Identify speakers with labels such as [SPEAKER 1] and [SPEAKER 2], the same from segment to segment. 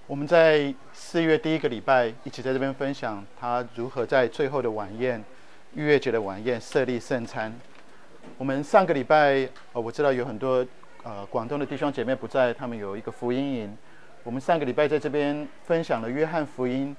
[SPEAKER 1] 我们在4月第一个礼拜一起在这边分享他如何在最后的晚宴，逾越节的晚宴设立圣餐。我们上个礼拜我知道有很多广东的弟兄姐妹不在，他们有一个福音营。我们上个礼拜在这边分享了约翰福音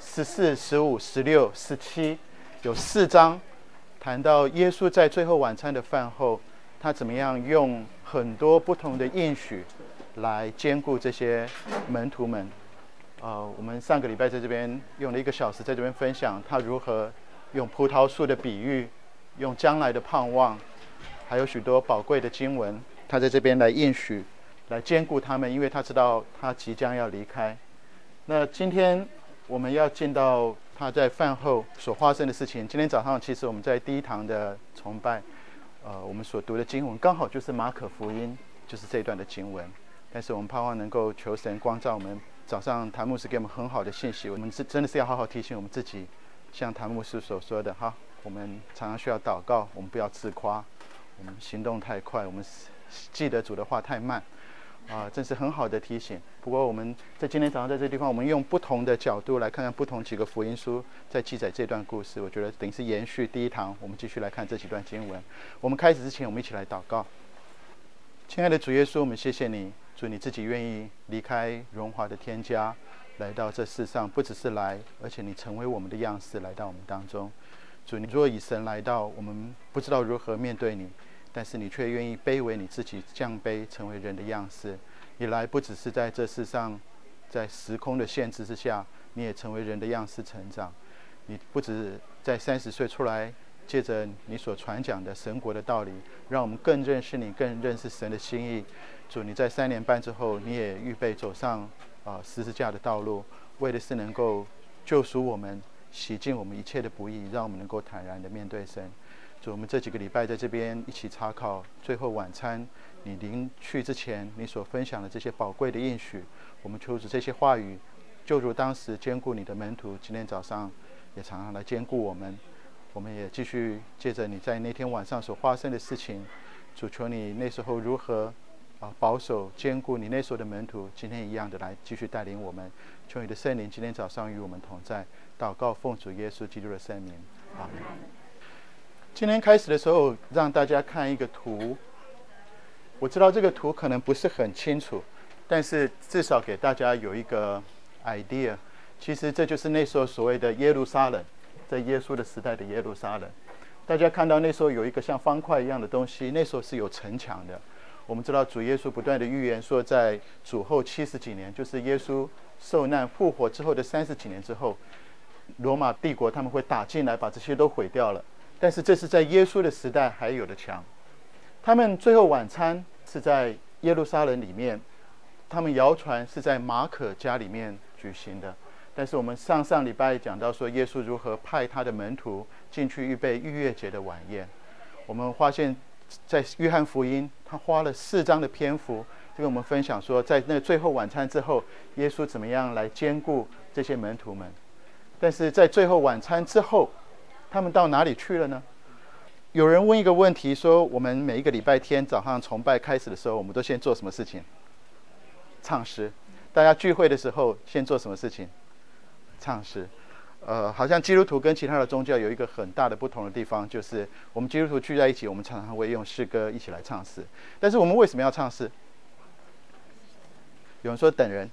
[SPEAKER 1] 14、15、16、17，有4章谈到耶稣在最后晚餐的饭后，他怎么样用很多不同的应许来兼顾这些门徒们。我们上个礼拜在这边用了1个小时在这边分享他如何用葡萄树的比喻，用将来的盼望，还有许多宝贵的经文，他在这边来应许，来兼顾他们，因为他知道他即将要离开。那今天我们要进到他在饭后所发生的事情。今天早上其实我们在第一堂的崇拜，我们所读的经文刚好就是马可福音，就是这一段的经文。但是我们盼望能够求神光照我们。早上谭牧师给我们很好的信息，我们真的是要好好提醒我们自己，像谭牧师所说的哈，我们常常需要祷告，我们不要自夸，我们行动太快，我们记得主的话太慢，真是很好的提醒。不过我们在今天早上在这个地方，我们用不同的角度来看看不同几个福音书在记载这段故事，我觉得等于是延续第一堂，我们继续来看这几段经文。我们开始之前，我们一起来祷告。亲爱的主耶稣，我们谢谢你，主你自己愿意离开荣华的天家，来到这世上，不只是来，而且你成为我们的样式来到我们当中。主，你若以神来到，我们不知道如何面对你，但是你却愿意卑微你自己，降卑成为人的样式。你来不只是在这世上，在时空的限制之下，你也成为人的样式成长。你不只在30岁出来，借着你所传讲的神国的道理，让我们更认识你，更认识神的心意。主，你在3年半之后，你也预备走上十字架的道路，为的是能够救赎我们，洗净我们一切的不义，让我们能够坦然的面对神。主，我们这几个礼拜在这边一起查考最后晚餐，你临去之前你所分享的这些宝贵的应许，我们求主这些话语就如当时兼顾你的门徒，今天早上也常常来兼顾我们。我们也继续借着你在那天晚上所发生的事情，主求你那时候如何保守兼顾你那时候的门徒，今天一样的来继续带领我们。求你的圣灵今天早上与我们同在，祷告奉主耶稣基督的圣名，阿们。今天开始的时候让大家看一个图，我知道这个图可能不是很清楚，但是至少给大家有一个 idea。 其实这就是那时候所谓的耶路撒冷，在耶稣的时代的耶路撒冷。大家看到那时候有一个像方块一样的东西，那时候是有城墙的。我们知道主耶稣不断的预言说，在主后70几年，就是耶稣受难复活之后的30几年之后，罗马帝国他们会打进来把这些都毁掉了。但是这是在耶稣的时代还有的墙。他们最后晚餐是在耶路撒冷里面，他们谣传是在马可家里面举行的。但是我们上礼拜讲到说，耶稣如何派他的门徒进去预备逾越节的晚宴。我们发现在约翰福音他花了4章的篇幅跟我们分享说，在那最后晚餐之后，耶稣怎么样来兼顾这些门徒们。但是在最后晚餐之后，他们到哪里去了呢？有人问一个问题说，我们每一个礼拜天早上崇拜开始的时候，我们都先做什么事情？唱诗。大家聚会的时候先做什么事情？唱诗。好像基督徒跟其他的宗教有一个很大的不同的地方，就是我们基督徒聚在一起，我们常常会用诗歌一起来唱诗。但是我们为什么要唱诗？有人说等人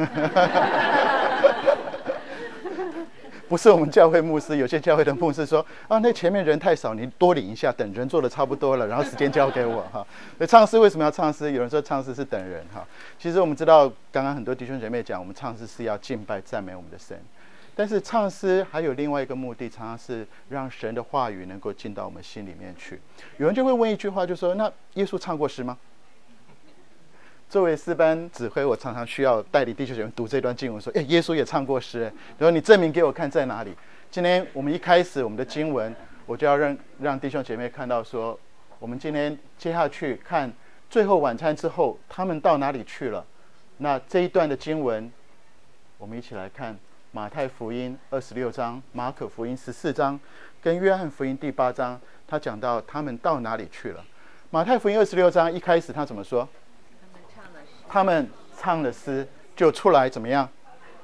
[SPEAKER 1] 不是我们教会牧师，有些教会的牧师说那前面人太少，你多领一下，等人做的差不多了，然后时间交给我哈。那唱诗为什么要唱诗？有人说唱诗是等人哈。其实我们知道，刚刚很多弟兄姐妹讲，我们唱诗是要敬拜赞美我们的神。但是唱诗还有另外一个目的，常常是让神的话语能够进到我们心里面去。有人就会问一句话，就说那耶稣唱过诗吗？作为诗班指挥，我常常需要带领弟兄姐妹读这段经文，说耶稣也唱过诗，然后你证明给我看在哪里。今天我们一开始我们的经文，我就要让弟兄姐妹看到说，我们今天接下去看最后晚餐之后他们到哪里去了。那这一段的经文我们一起来看马太福音26章、马可福音14章跟约翰福音第8章，他讲到他们到哪里去了。马太福音26章一开始他怎么说？他们唱了诗就出来怎么样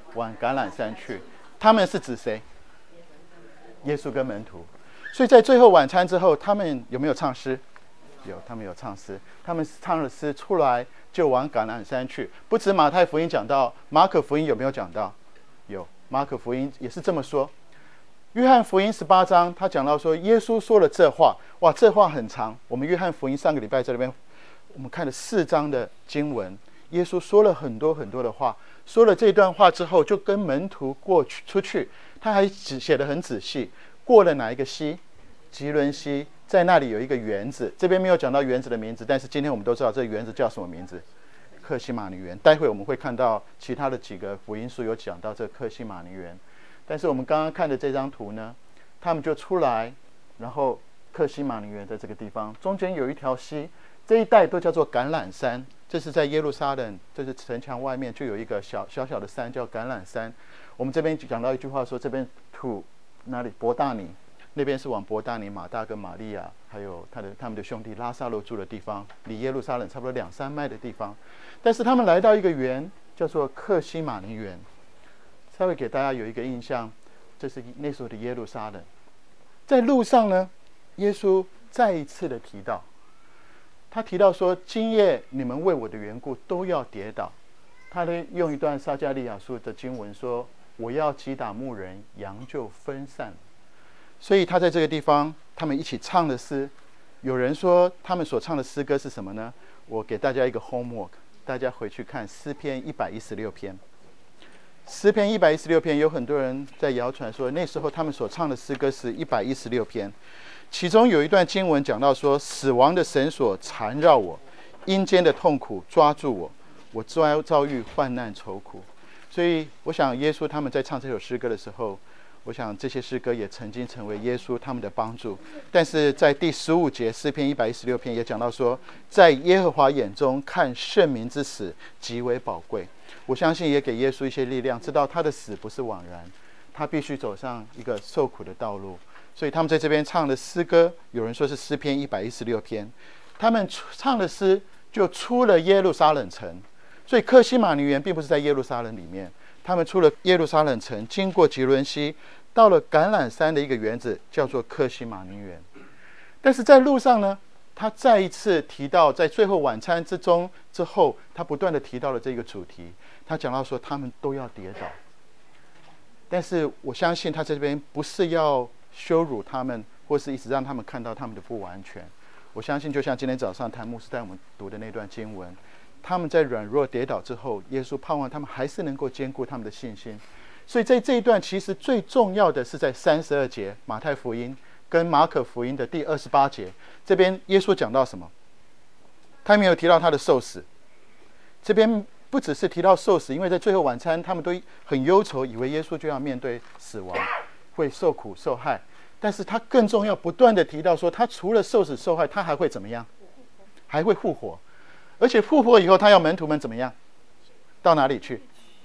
[SPEAKER 1] 往橄榄山去。他们是指谁？耶稣跟门徒。所以在最后晚餐之后，他们有没有唱诗？有，他们有唱诗。他们唱了诗出来，就往橄榄山去。不止马太福音讲到，马可福音有没有讲到？有，马可福音也是这么说。约翰福音18章，他讲到说，耶稣说了这话，哇，这话很长。我们约翰福音上个礼拜在那边，我们看了4章的经文，耶稣说了很多很多的话。说了这段话之后，就跟门徒出去，他还写得很仔细。过了哪一个溪？吉伦溪，在那里有一个园子。这边没有讲到园子的名字，但是今天我们都知道这个园子叫什么名字？客西马尼园。待会我们会看到其他的几个福音书有讲到这个客西马尼园。但是我们刚刚看的这张图呢，他们就出来，然后客西马尼园在这个地方，中间有一条溪，这一带都叫做橄榄山。这是在耶路撒冷，这是城墙外面就有一个小的山叫橄榄山。我们这边讲到一句话说，这边哪里？伯大尼，那边是往伯大尼，马大跟玛利亚还有他们的兄弟拉萨路住的地方，离耶路撒冷差不多2-3迈的地方。但是他们来到一个园，叫做客西马尼园。稍微给大家有一个印象，这是那时候的耶路撒冷。在路上呢，耶稣再一次的提到。他提到说，今夜你们为我的缘故都要跌倒。他呢用一段撒迦利亚书的经文说，我要击打牧人，羊就分散。所以他在这个地方，他们一起唱的诗。有人说他们所唱的诗歌是什么呢？我给大家一个 homework， 大家回去看诗篇116篇。诗篇116篇有很多人在谣传说，那时候他们所唱的诗歌是116篇。其中有一段经文讲到说，死亡的绳索缠绕我，阴间的痛苦抓住我，我遭遇患难愁苦。所以我想耶稣他们在唱这首诗歌的时候，我想这些诗歌也曾经成为耶稣他们的帮助。但是在第15节诗篇116篇也讲到说，在耶和华眼中看圣民之死极为宝贵。我相信也给耶稣一些力量，知道他的死不是枉然，他必须走上一个受苦的道路。所以他们在这边唱的诗歌，有人说是诗篇116篇。他们唱的诗就出了耶路撒冷城，所以客西马尼园并不是在耶路撒冷里面。他们出了耶路撒冷城，经过吉伦溪，到了橄榄山的一个园子，叫做客西马尼园。但是在路上呢，他再一次提到，在最后晚餐之后，他不断的提到了这个主题。他讲到说，他们都要跌倒。但是我相信他在这边不是要羞辱他们，或是一直让他们看到他们的不完全。我相信就像今天早上谭牧师带我们读的那段经文，他们在软弱跌倒之后，耶稣盼望他们还是能够坚固他们的信心。所以在这一段其实最重要的是在32节马太福音跟马可福音的第28节，这边耶稣讲到什么？他没有提到他的受死。这边不只是提到受死，因为在最后晚餐他们都很忧愁，以为耶稣就要面对死亡，会受苦受害。但是他更重要，不断的提到说，他除了受死受害，他还会怎么样？还会复活。而且复活以后，他要门徒们怎么样？到哪里去？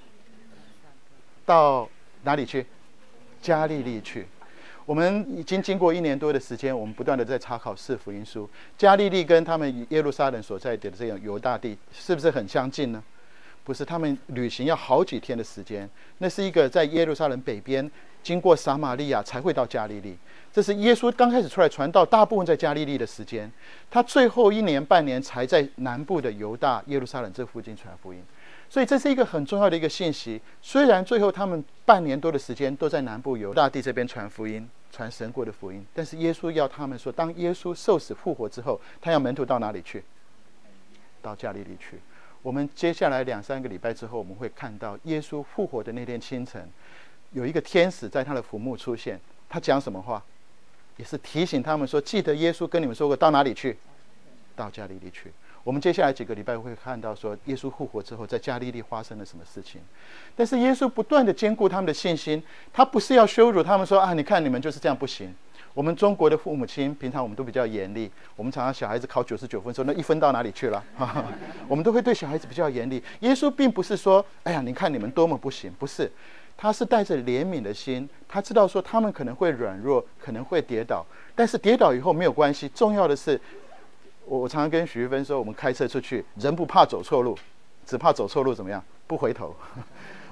[SPEAKER 1] 到哪里去？加利利去。我们已经经过1年多的时间，我们不断的在查考4福音书。加利利跟他们耶路撒冷所在的这种犹大地，是不是很相近呢？不是，他们旅行要好几天的时间。那是一个在耶路撒冷北边，经过撒玛利亚才会到加利利。这是耶稣刚开始出来传道，大部分在加利利的时间。他最后1年半年才在南部的犹大耶路撒冷这附近传福音。所以这是一个很重要的一个信息。虽然最后他们半年多的时间都在南部犹大地这边传福音，传神国的福音，但是耶稣要他们说，当耶稣受死复活之后，他要门徒到哪里去？到加利利去。我们接下来2-3个礼拜之后，我们会看到耶稣复活的那天清晨，有一个天使在他的坟墓出现。他讲什么话？也是提醒他们说，记得耶稣跟你们说过，到哪里去？到加利利去。我们接下来几个礼拜会看到说，耶稣复活之后，在加利利发生了什么事情。但是耶稣不断的坚固他们的信心，他不是要羞辱他们说，你看你们就是这样不行。我们中国的父母亲平常我们都比较严厉，我们常常小孩子考99分说，那1分到哪里去了？我们都会对小孩子比较严厉。耶稣并不是说，你看你们多么不行，不是，他是带着怜悯的心，他知道说他们可能会软弱，可能会跌倒，但是跌倒以后没有关系，重要的是，我常常跟许玉芬说，我们开车出去，人不怕走错路，只怕走错路怎么样？不回头。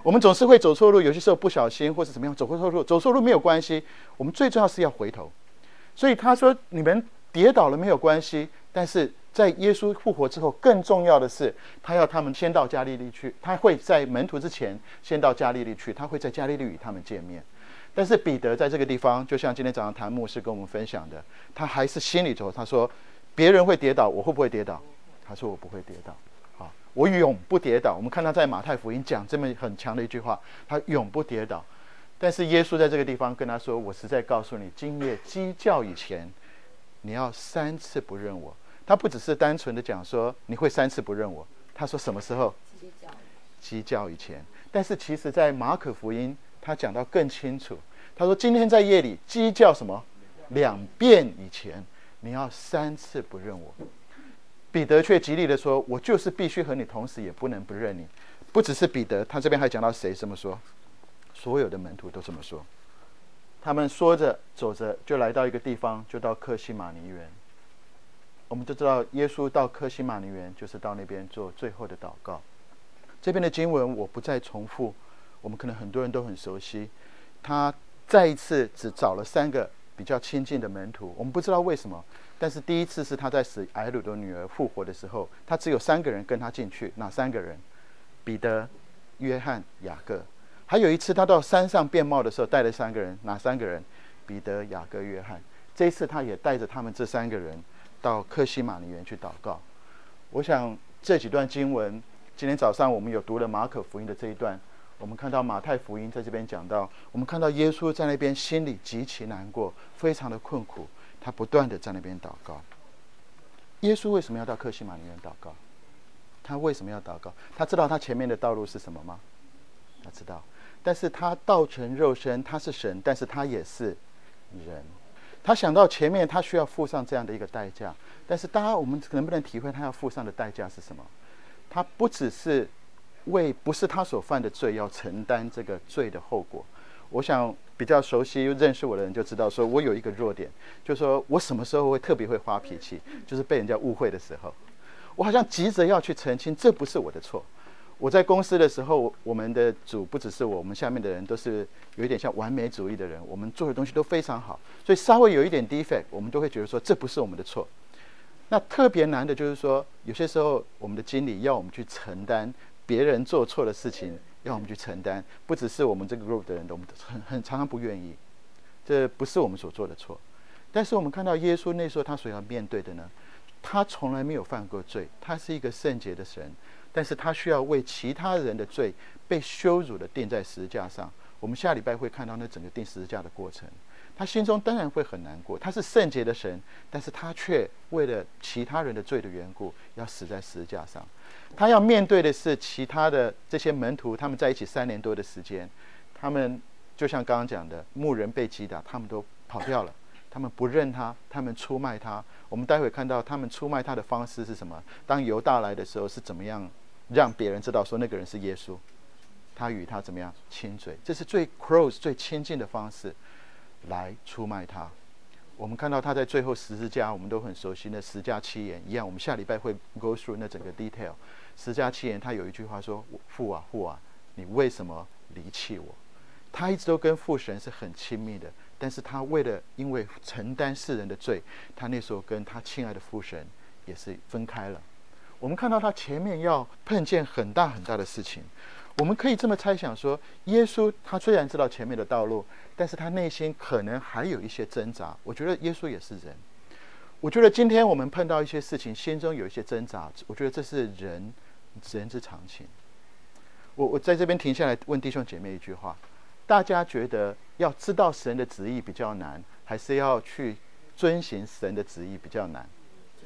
[SPEAKER 1] 我们总是会走错路，有些时候不小心或是怎么样走错路，走错路没有关系，我们最重要是要回头。所以他说你们跌倒了没有关系，但是在耶稣复活之后，更重要的是他要他们先到加利利去，他会在门徒之前先到加利利去，他会在加利利与他们见面。但是彼得在这个地方，就像今天早上谭牧师跟我们分享的，他还是心里头他说别人会跌倒，我会不会跌倒？他说我不会跌倒，我永不跌倒。我们看他在马太福音讲这么很强的一句话，他永不跌倒。但是耶稣在这个地方跟他说，我实在告诉你，今夜鸡叫以前，你要3次不认我。他不只是单纯的讲说你会3次不认我，他说什么时候？鸡叫以前。但是其实在马可福音他讲到更清楚，他说今天在夜里鸡叫什么？2遍以前，你要3次不认我。彼得却极力的说，我就是必须和你同时，也不能不认你。不只是彼得，他这边还讲到谁这么说？所有的门徒都这么说。他们说着走着就来到一个地方，就到客西马尼园。我们就知道耶稣到客西马尼园就是到那边做最后的祷告。这边的经文我不再重复，我们可能很多人都很熟悉。他再一次只找了3个比较亲近的门徒，我们不知道为什么，但是第一次是他在使睚鲁的女儿复活的时候，他只有3个人跟他进去。哪3个人？彼得、约翰、雅各。还有一次他到山上变貌的时候带了3个人。哪3个人？彼得、雅各、约翰。这一次他也带着他们这3个人到客西马尼园去祷告。我想这几段经文，今天早上我们有读了马可福音的这一段，我们看到马太福音在这边讲到，我们看到耶稣在那边心里极其难过，非常的困苦，他不断的在那边祷告。耶稣为什么要到客西马尼园祷告？他为什么要祷告？他知道他前面的道路是什么吗？他知道。但是他道成肉身，他是神，但是他也是人。他想到前面他需要付上这样的一个代价，但是大家我们能不能体会他要付上的代价是什么？他不只是不是他所犯的罪要承担这个罪的后果。我想比较熟悉认识我的人就知道，说我有一个弱点，就是说我什么时候会特别会发脾气，就是被人家误会的时候，我好像急着要去澄清，这不是我的错。我在公司的时候，我们的组不只是我们下面的人都是有一点像完美主义的人，我们做的东西都非常好，所以稍微有一点 defect， 我们都会觉得说这不是我们的错。那特别难的就是说，有些时候我们的经理要我们去承担别人做错的事情，要我们去承担，不只是我们这个 group 的人，我们常常不愿意，这不是我们所做的错。但是我们看到耶稣那时候他所要面对的呢，他从来没有犯过罪，他是一个圣洁的神，但是他需要为其他人的罪被羞辱的钉在十字架上。我们下礼拜会看到那整个钉十字架的过程，他心中当然会很难过。他是圣洁的神，但是他却为了其他人的罪的缘故要死在十字架上。他要面对的是其他的这些门徒，他们在一起3年多的时间，他们就像刚刚讲的，牧人被击打，他们都跑掉了，他们不认他，他们出卖他。我们待会看到他们出卖他的方式是什么？当犹大来的时候是怎么样让别人知道说那个人是耶稣，他与他怎么样亲嘴，这是最 close 最亲近的方式来出卖他。我们看到他在最后十字架，我们都很熟悉的十架七言一样，我们下礼拜会 go through 那整个 detail。十架七言他有一句话说，父啊父啊，你为什么离弃我？他一直都跟父神是很亲密的，但是他因为承担世人的罪，他那时候跟他亲爱的父神也是分开了。我们看到他前面要碰见很大很大的事情，我们可以这么猜想说，耶稣他虽然知道前面的道路，但是他内心可能还有一些挣扎。我觉得耶稣也是人，我觉得今天我们碰到一些事情，心中有一些挣扎，我觉得这是人之常情。我在这边停下来问弟兄姐妹一句话，大家觉得要知道神的旨意比较难，还是要去遵行神的旨意比较难？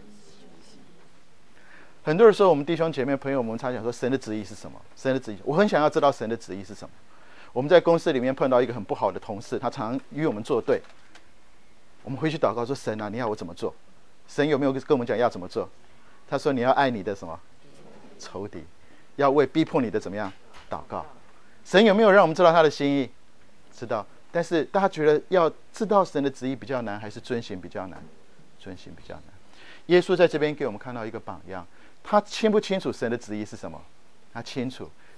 [SPEAKER 1] 很多的时候，我们弟兄姐妹朋友，我们常讲说神的旨意是什么？神的旨意，我很想要知道神的旨意是什么。我们在公司里面碰到一个很不好的同事，他常与我们作对，我们回去祷告说，神啊，你要我怎么做？神有没有跟我们讲要怎么做？他说你要爱你的什么仇敌，要为逼迫你的怎么样祷告。神有没有让我们知道他的心意？知道。但是大家觉得要知道神的旨意比较难，还是遵行比较难？遵行比较难。耶稣在这边给我们看到一个榜样，他清不清楚神的旨意是什么？他清楚，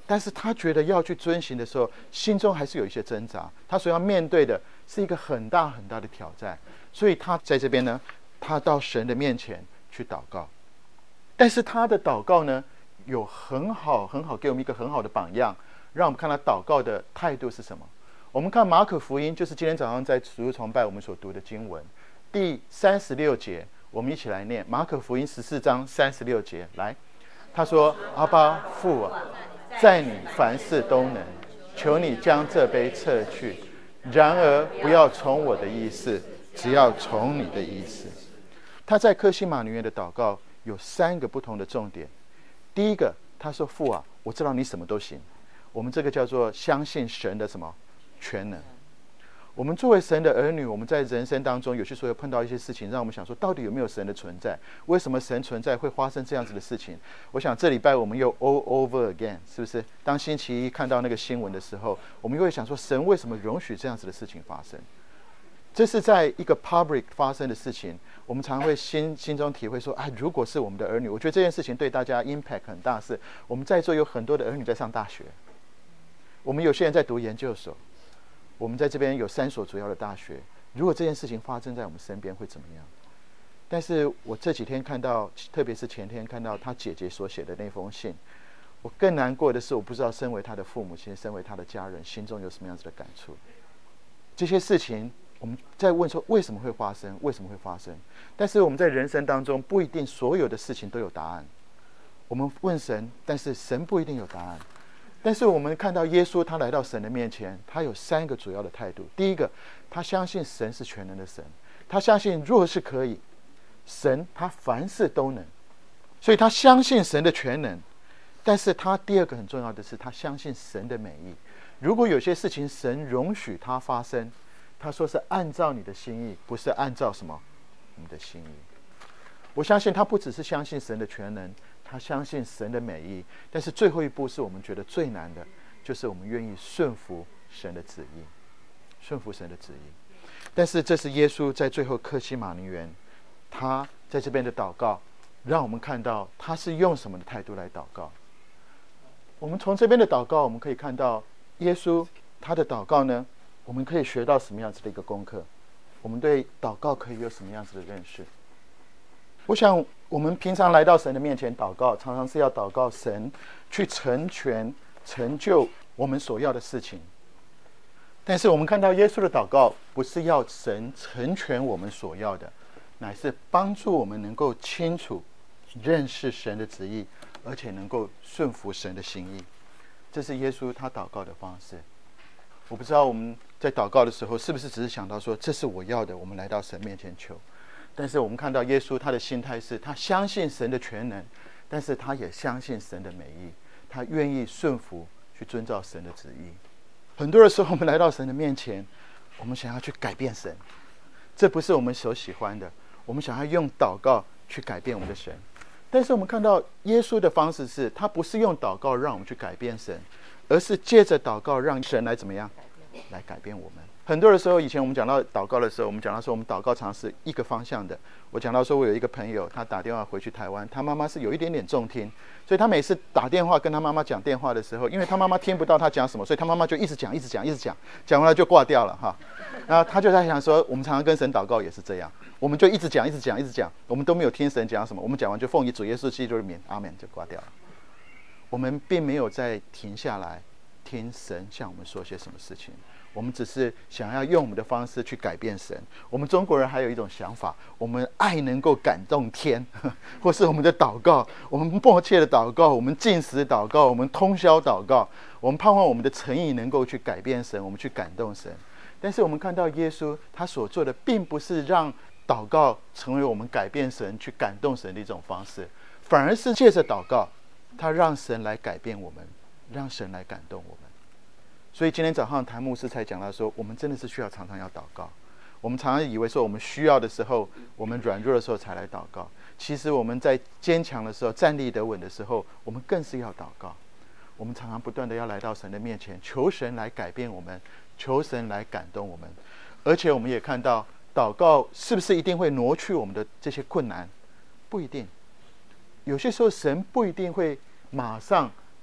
[SPEAKER 1] 但是他觉得要去遵行的时候，心中还是有一些挣扎。他所要面对的是一个很大很大的挑战，所以他在这边呢，他到神的面前去祷告。但是他的祷告呢，有很好给我们一个很好的榜样，让我们看他祷告的态度是什么。我们看马可福音，就是今天早上在主日崇拜我们所读的经文，第36节，我们一起来念马可福音14章36节。来，他说：“阿爸父啊，在你凡事都能，求你将这杯撤去，然而不要从我的意思，只要从你的意思。”他在客西马尼园的祷告有3个不同的重点。第一个，他说：“父啊，我知道你什么都行。”我们这个叫做相信神的什么全能。我们作为神的儿女，我们在人生当中有些时候碰到一些事情，让我们想说，到底有没有神的存在？为什么神存在会发生这样子的事情？我想这礼拜我们又 all over again， 是不是？当星期一看到那个新闻的时候，我们又会想说，神为什么容许这样子的事情发生？这是在一个 public 发生的事情，我们常会心中体会说，如果是我们的儿女，我觉得这件事情对大家 impact 很大，是我们在座有很多的儿女在上大学，我们有些人在读研究所，我们在这边有3所主要的大学。如果这件事情发生在我们身边会怎么样？但是我这几天看到，特别是前天看到他姐姐所写的那封信，我更难过的是，我不知道身为他的父母亲，身为他的家人，心中有什么样子的感触。这些事情我们在问说为什么会发生，为什么会发生？但是我们在人生当中不一定所有的事情都有答案。我们问神，但是神不一定有答案。但是我们看到耶稣他来到神的面前，他有3个主要的态度。第一个，他相信神是全能的神，他相信若是可以，神他凡事都能，所以他相信神的全能。但是他第二个很重要的是，他相信神的美意。如果有些事情神容许它发生，他说是按照你的心意，不是按照什么你的心意。我相信他不只是相信神的全能，他相信神的美意。但是最后一步是我们觉得最难的，就是我们愿意顺服神的旨意，顺服神的旨意。但是这是耶稣在最后客西马尼园，他在这边的祷告，让我们看到他是用什么的态度来祷告。我们从这边的祷告，我们可以看到耶稣他的祷告呢，我们可以学到什么样子的一个功课？我们对祷告可以有什么样子的认识？我想我们平常来到神的面前祷告，常常是要祷告神去成全成就我们所要的事情。但是我们看到耶稣的祷告，不是要神成全我们所要的，乃是帮助我们能够清楚认识神的旨意，而且能够顺服神的心意。这是耶稣他祷告的方式。我不知道我们在祷告的时候是不是只是想到说，这是我要的，我们来到神面前求。但是我们看到耶稣他的心态是，他相信神的全能，但是他也相信神的美意，他愿意顺服去遵照神的旨意。很多的时候我们来到神的面前，我们想要去改变神，这不是我们所喜欢的。我们想要用祷告去改变我们的神，但是我们看到耶稣的方式是，他不是用祷告让我们去改变神，而是借着祷告让神来怎么样来改变我们。很多的时候，以前我们讲到祷告的时候，我们讲到说我们祷告常是一个方向的。我讲到说我有一个朋友，他打电话回去台湾，他妈妈是有一点点重听，所以他每次打电话跟他妈妈讲电话的时候，因为他妈妈听不到他讲什么，所以他妈妈就一直讲讲完了就挂掉了哈。然后他就在想说，我们常常跟神祷告也是这样，我们就一直讲，我们都没有听神讲什么，我们讲完就奉以主耶稣基督的名，阿们，就挂掉了。我们并没有再停下来听神向我们说些什么事情，我们只是想要用我们的方式去改变神。我们中国人还有一种想法，我们爱能够感动天，或是我们的祷告，我们迫切的祷告，我们禁食祷告，我们通宵祷告，我们盼望我们的诚意能够去改变神，我们去感动神。但是我们看到耶稣他所做的，并不是让祷告成为我们改变神、去感动神的一种方式，反而是借着祷告，他让神来改变我们，让神来感动我们。所以今天早上谭牧师才讲到说，我们真的是需要常常要祷告。我们常常以为说我们需要的时候，我们软弱的时候才来祷告，其实我们在坚强的时候、站立得稳的时候，我们更是要祷告。我们常常不断的要来到神的面前，求神来改变我们，求神来感动我们。而且我们也看到，祷告是不是一定会挪去我们的这些困难？不一定。有些时候神不一定会马上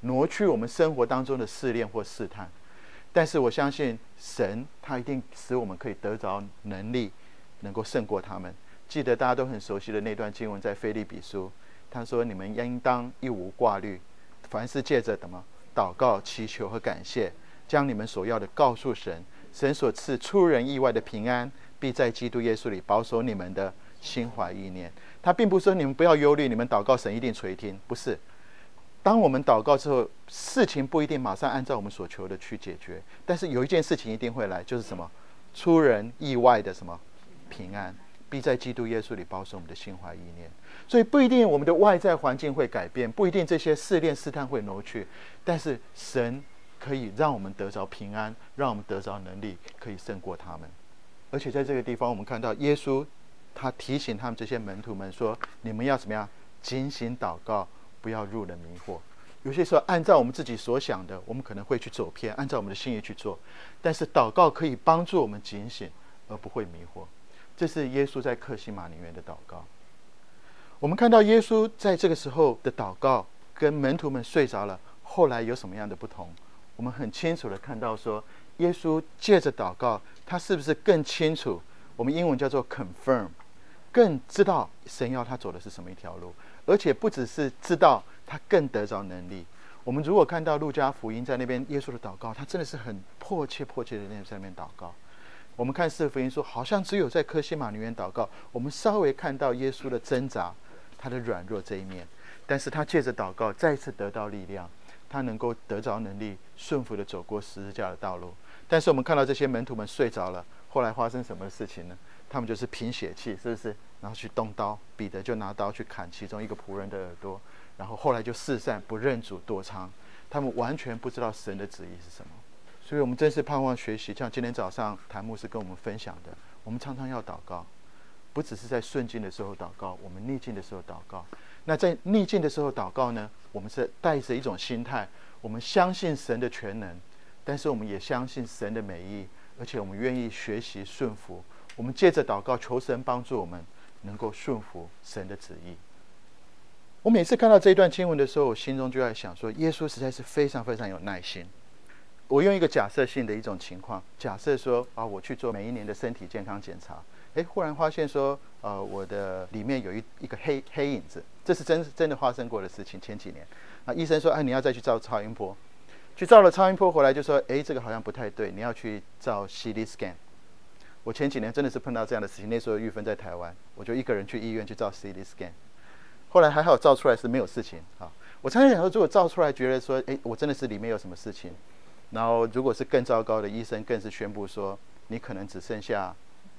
[SPEAKER 1] 挪去我们生活当中的试炼或试探。但是我相信神他一定使我们可以得着能力，能够胜过他们。记得大家都很熟悉的那段经文，在腓立比书，他说：你们应当一无挂虑，凡事借着祷告、祈求和感谢，将你们所要的告诉神，神所赐出人意外的平安，必在基督耶稣里保守你们的心怀意念。他并不是说你们不要忧虑，你们祷告神一定垂听，不是。当我们祷告之后，事情不一定马上按照我们所求的去解决，但是有一件事情一定会来，就是什么？出人意外的平安，必在基督耶稣里保守我们的心怀意念。所以不一定我们的外在环境会改变，不一定这些试炼试探会挪去，但是神可以让我们得着平安，让我们得着能力，可以胜过他们。而且在这个地方我们看到耶稣他提醒他们这些门徒们说，你们要怎么样？警醒祷告，不要入了迷惑。有些时候按照我们自己所想的，我们可能会去走偏，按照我们的心意去做，但是祷告可以帮助我们警醒，而不会迷惑。这是耶稣在客西马尼园的祷告。我们看到耶稣在这个时候的祷告跟门徒们睡着了，后来有什么样的不同？我们很清楚的看到说，耶稣借着祷告，他是不是更清楚，我们英文叫做 confirm， 更知道神要他走的是什么一条路，而且不只是知道，他更得着能力。我们如果看到路加福音在那边耶稣的祷告，他真的是很迫切的在那边祷告。我们看四福音说，好像只有在客西马尼园祷告，我们稍微看到耶稣的挣扎，他的软弱这一面，但是他借着祷告再一次得到力量，他能够得着能力，顺服的走过十字架的道路。但是我们看到这些门徒们睡着了，后来发生什么事情呢？他们就是凭血气，是不是？然后去动刀，彼得就拿刀去砍其中一个仆人的耳朵，然后后来就四散不认主躲藏，他们完全不知道神的旨意是什么。所以我们真是盼望学习，像今天早上谭牧师跟我们分享的，我们常常要祷告，不只是在顺境的时候祷告，我们逆境的时候祷告。那在逆境的时候祷告呢，我们是带着一种心态，我们相信神的全能，但是我们也相信神的美意，而且我们愿意学习顺服。我们借着祷告求神帮助我们能够顺服神的旨意。我每次看到这一段经文的时候，我心中就在想说，耶稣实在是非常非常有耐心。我用一个假设性的一种情况，假设说我去做每一年的身体健康检查，忽然发现说我的里面有一个黑影子，这是真的发生过的事情。前几年医生说你要再去照超音波，去照了超音波回来就说这个好像不太对，你要去照 CT scan。 我前几年真的是碰到这样的事情，那时候玉芬在台湾，我就一个人去医院去照 CT scan， 后来还好照出来是没有事情。我常常想说，如果照出来觉得说我真的是里面有什么事情，然后如果是更糟糕的，医生更是宣布说你可能只剩下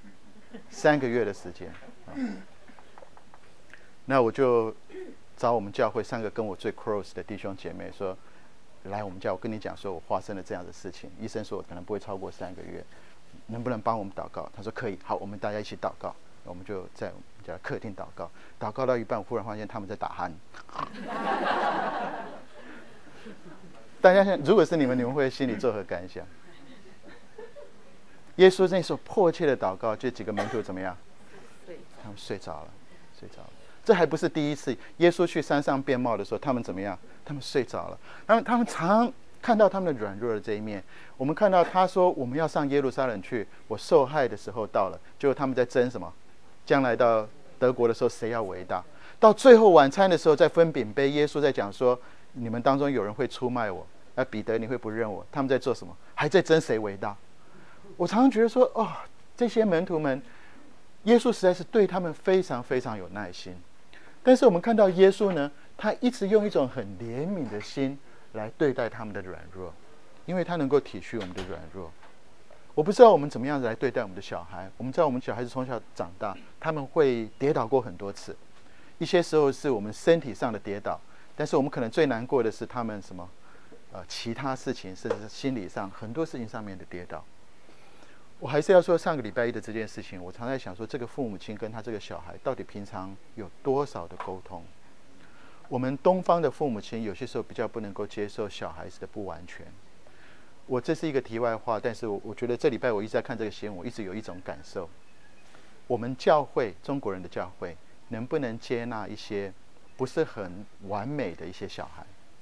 [SPEAKER 1] 3个月的时间。那我就找我们教会3个跟我最 close 的弟兄姐妹说，来我们家，我跟你讲说我发生了这样的事情，医生说我可能不会超过3个月，能不能帮我们祷告？他说可以。好，我们大家一起祷告。我们就在我们家客厅祷告，祷告到一半，我忽然发现他们在打鼾。大家想，如果是你们会心里作何感想？耶稣那时候迫切的祷告，这几个门徒怎么样？他们睡着了。这还不是第一次，耶稣去山上变貌的时候，他们怎么样？他们睡着了。他们常看到他们的软弱的这一面。我们看到他说我们要上耶路撒冷去，我受害的时候到了，结果他们在争什么？将来到德国的时候谁要为大？到最后晚餐的时候在分饼杯，耶稣在讲说你们当中有人会出卖我，彼得你会不认我。他们在做什么？还在争谁为大。我常常觉得说这些门徒们，耶稣实在是对他们非常非常有耐心。但是我们看到耶稣呢，他一直用一种很怜悯的心来对待他们的软弱，因为他能够体恤我们的软弱。我不知道我们怎么样来对待我们的小孩，我们知道我们小孩子从小长大，他们会跌倒过很多次，一些时候是我们身体上的跌倒，但是我们可能最难过的是他们其他事情，甚至是心理上很多事情上面的跌倒。我还是要说上个礼拜一的这件事情，我常在想说，这个父母亲跟他这个小孩到底平常有多少的沟通。我们东方的父母亲有些时候比较不能够接受小孩子的不完全。这是一个题外话，但是我觉得这礼拜我一直在看这个新闻，我一直有一种感受，我们教会，中国人的教会能不能接纳一些不是很完美的一些小孩？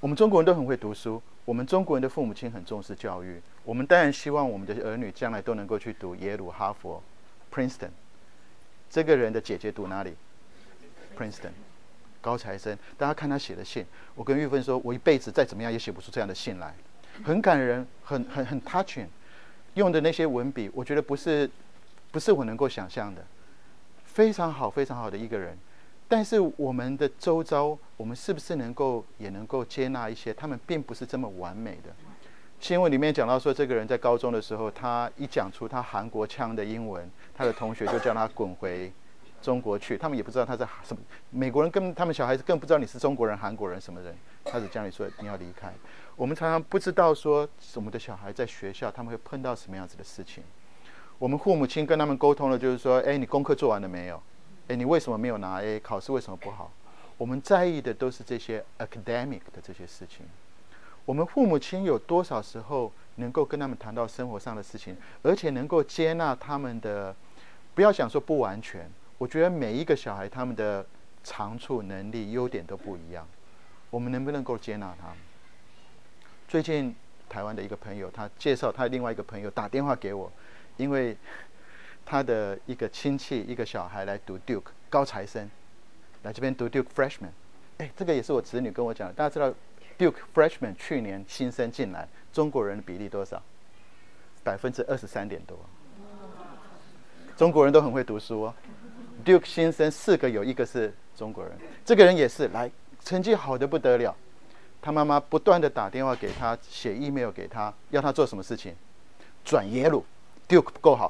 [SPEAKER 1] 我们中国人都很会读书，我们中国人的父母亲很重视教育，我们当然希望我们的儿女将来都能够去读耶鲁、哈佛、Princeton。这个人的姐姐读哪里 ？Princeton， 高材生。大家看他写的信，我跟玉芬说，我一辈子再怎么样也写不出这样的信来，很感人，很 touching， 用的那些文笔，我觉得不是我能够想象的，非常好，非常好的一个人。但是我们的周遭，我们是不是也能够接纳一些他们并不是这么完美的？新闻里面讲到说，这个人在高中的时候，他一讲出他韩国腔的英文，他的同学就叫他滚回中国去。他们也不知道他在什么，美国人他们小孩子更不知道你是中国人、韩国人什么人，他只叫你说你要离开。我们常常不知道说，我们的小孩在学校他们会碰到什么样子的事情。我们父母亲跟他们沟通了，就是说，你功课做完了没有？你为什么没有拿 A？ 考试为什么不好？我们在意的都是这些 academic 的这些事情。我们父母亲有多少时候能够跟他们谈到生活上的事情，而且能够接纳他们的，不要想说不完全。我觉得每一个小孩他们的长处、能力、优点都不一样，我们能不能够接纳他们？最近台湾的一个朋友，他介绍他另外一个朋友打电话给我，因为他的一个亲戚一个小孩来读 Duke 高材生，来这边读 Duke Freshman。这个也是我子女跟我讲的。大家知道 Duke Freshman 去年新生进来，中国人的比例多少？23%多。中国人都很会读书哦。Duke 新生4个有1个是中国人，这个人也是来，成绩好的不得了。他妈妈不断的打电话给他，写 email 给他，要他做什么事情？转耶鲁 ，Duke 不够好。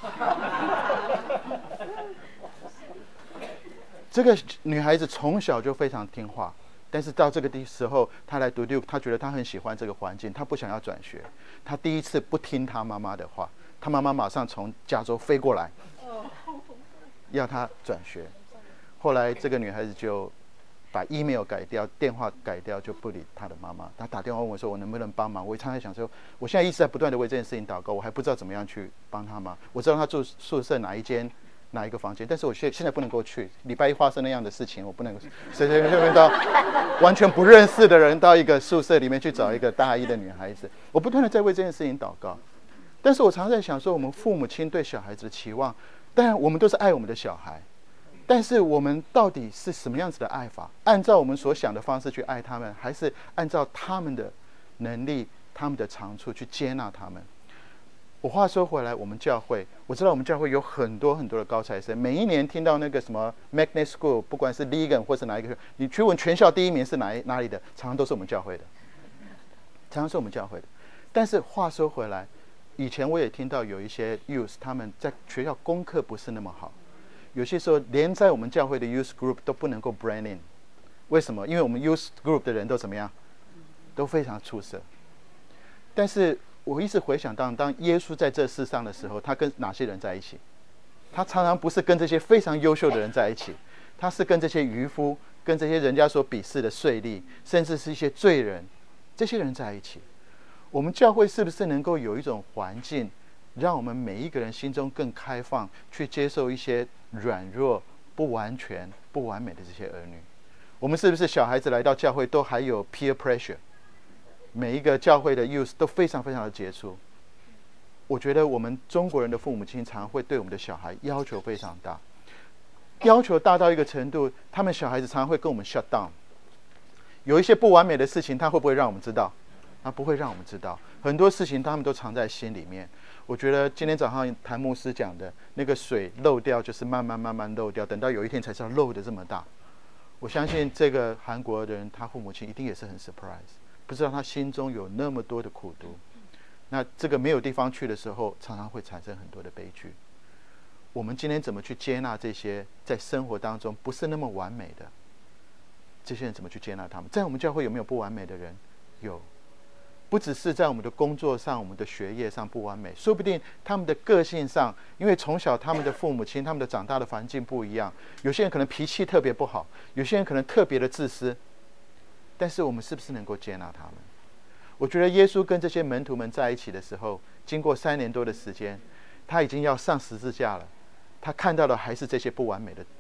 [SPEAKER 1] 这个女孩子从小就非常听话，但是到这个时候，她来读 Duke， 她觉得她很喜欢这个环境，她不想要转学。她第一次不听她妈妈的话，她妈妈马上从加州飞过来，要她转学。后来这个女孩子就把 email 改掉，电话改掉，就不理她的妈妈。她打电话问我说：“我能不能帮忙？”我常常想说，我现在一直在不断的为这件事情祷告，我还不知道怎么样去帮她忙。我知道她住宿舍哪一个房间，但是我现在不能够去。礼拜一发生那样的事情，我不能随便到完全不认识的人到一个宿舍里面去找一个大一的女孩子。我不断的在为这件事情祷告，但是我常常在想说，我们父母亲对小孩子的期望，当然我们都是爱我们的小孩，但是我们到底是什么样子的爱法？按照我们所想的方式去爱他们，还是按照他们的能力、他们的长处去接纳他们？我话说回来，我们教会，我知道我们教会有很多很多的高材生，每一年听到那个什么 Magnet School， 不管是 Legan 或是哪一个，你去问全校第一名是哪里的，常常都是我们教会的，常常是我们教会的。但是话说回来，以前我也听到有一些 youth 他们在学校功课不是那么好，有些时候连在我们教会的 youth group 都不能够 brand in。为什么？因为我们 youth group 的人都怎么样？都非常出色。但是我一直回想到，当耶稣在这世上的时候，他跟哪些人在一起？他常常不是跟这些非常优秀的人在一起，他是跟这些渔夫，跟这些人家所鄙视的税吏，甚至是一些罪人，这些人在一起。我们教会是不是能够有一种环境，让我们每一个人心中更开放，去接受一些软弱、不完全、不完美的这些儿女？我们是不是小孩子来到教会都还有 peer pressure？每一个教会的 youth 都非常非常的杰出。我觉得我们中国人的父母亲常会对我们的小孩要求非常大，要求大到一个程度，他们小孩子常常会跟我们 shut down。有一些不完美的事情，他会不会让我们知道？他不会让我们知道。很多事情他们都藏在心里面。我觉得今天早上谭牧师讲的那个水漏掉，就是慢慢漏掉，等到有一天才知道漏的这么大。我相信这个韩国人他父母亲一定也是很 surprise， 不知道他心中有那么多的苦毒。那这个没有地方去的时候，常常会产生很多的悲剧。我们今天怎么去接纳这些在生活当中不是那么完美的这些人？怎么去接纳他们？在我们教会有没有不完美的人？有，不只是在我们的工作上、我们的学业上不完美，说不定他们的个性上，因为从小他们的父母亲、他们的长大的环境不一样，有些人可能脾气特别不好，有些人可能特别的自私。但是我们是不是能够接纳他们？我觉得耶稣跟这些门徒们在一起的时候，经过3年多的时间，他已经要上十字架了，他看到的还是这些不完美的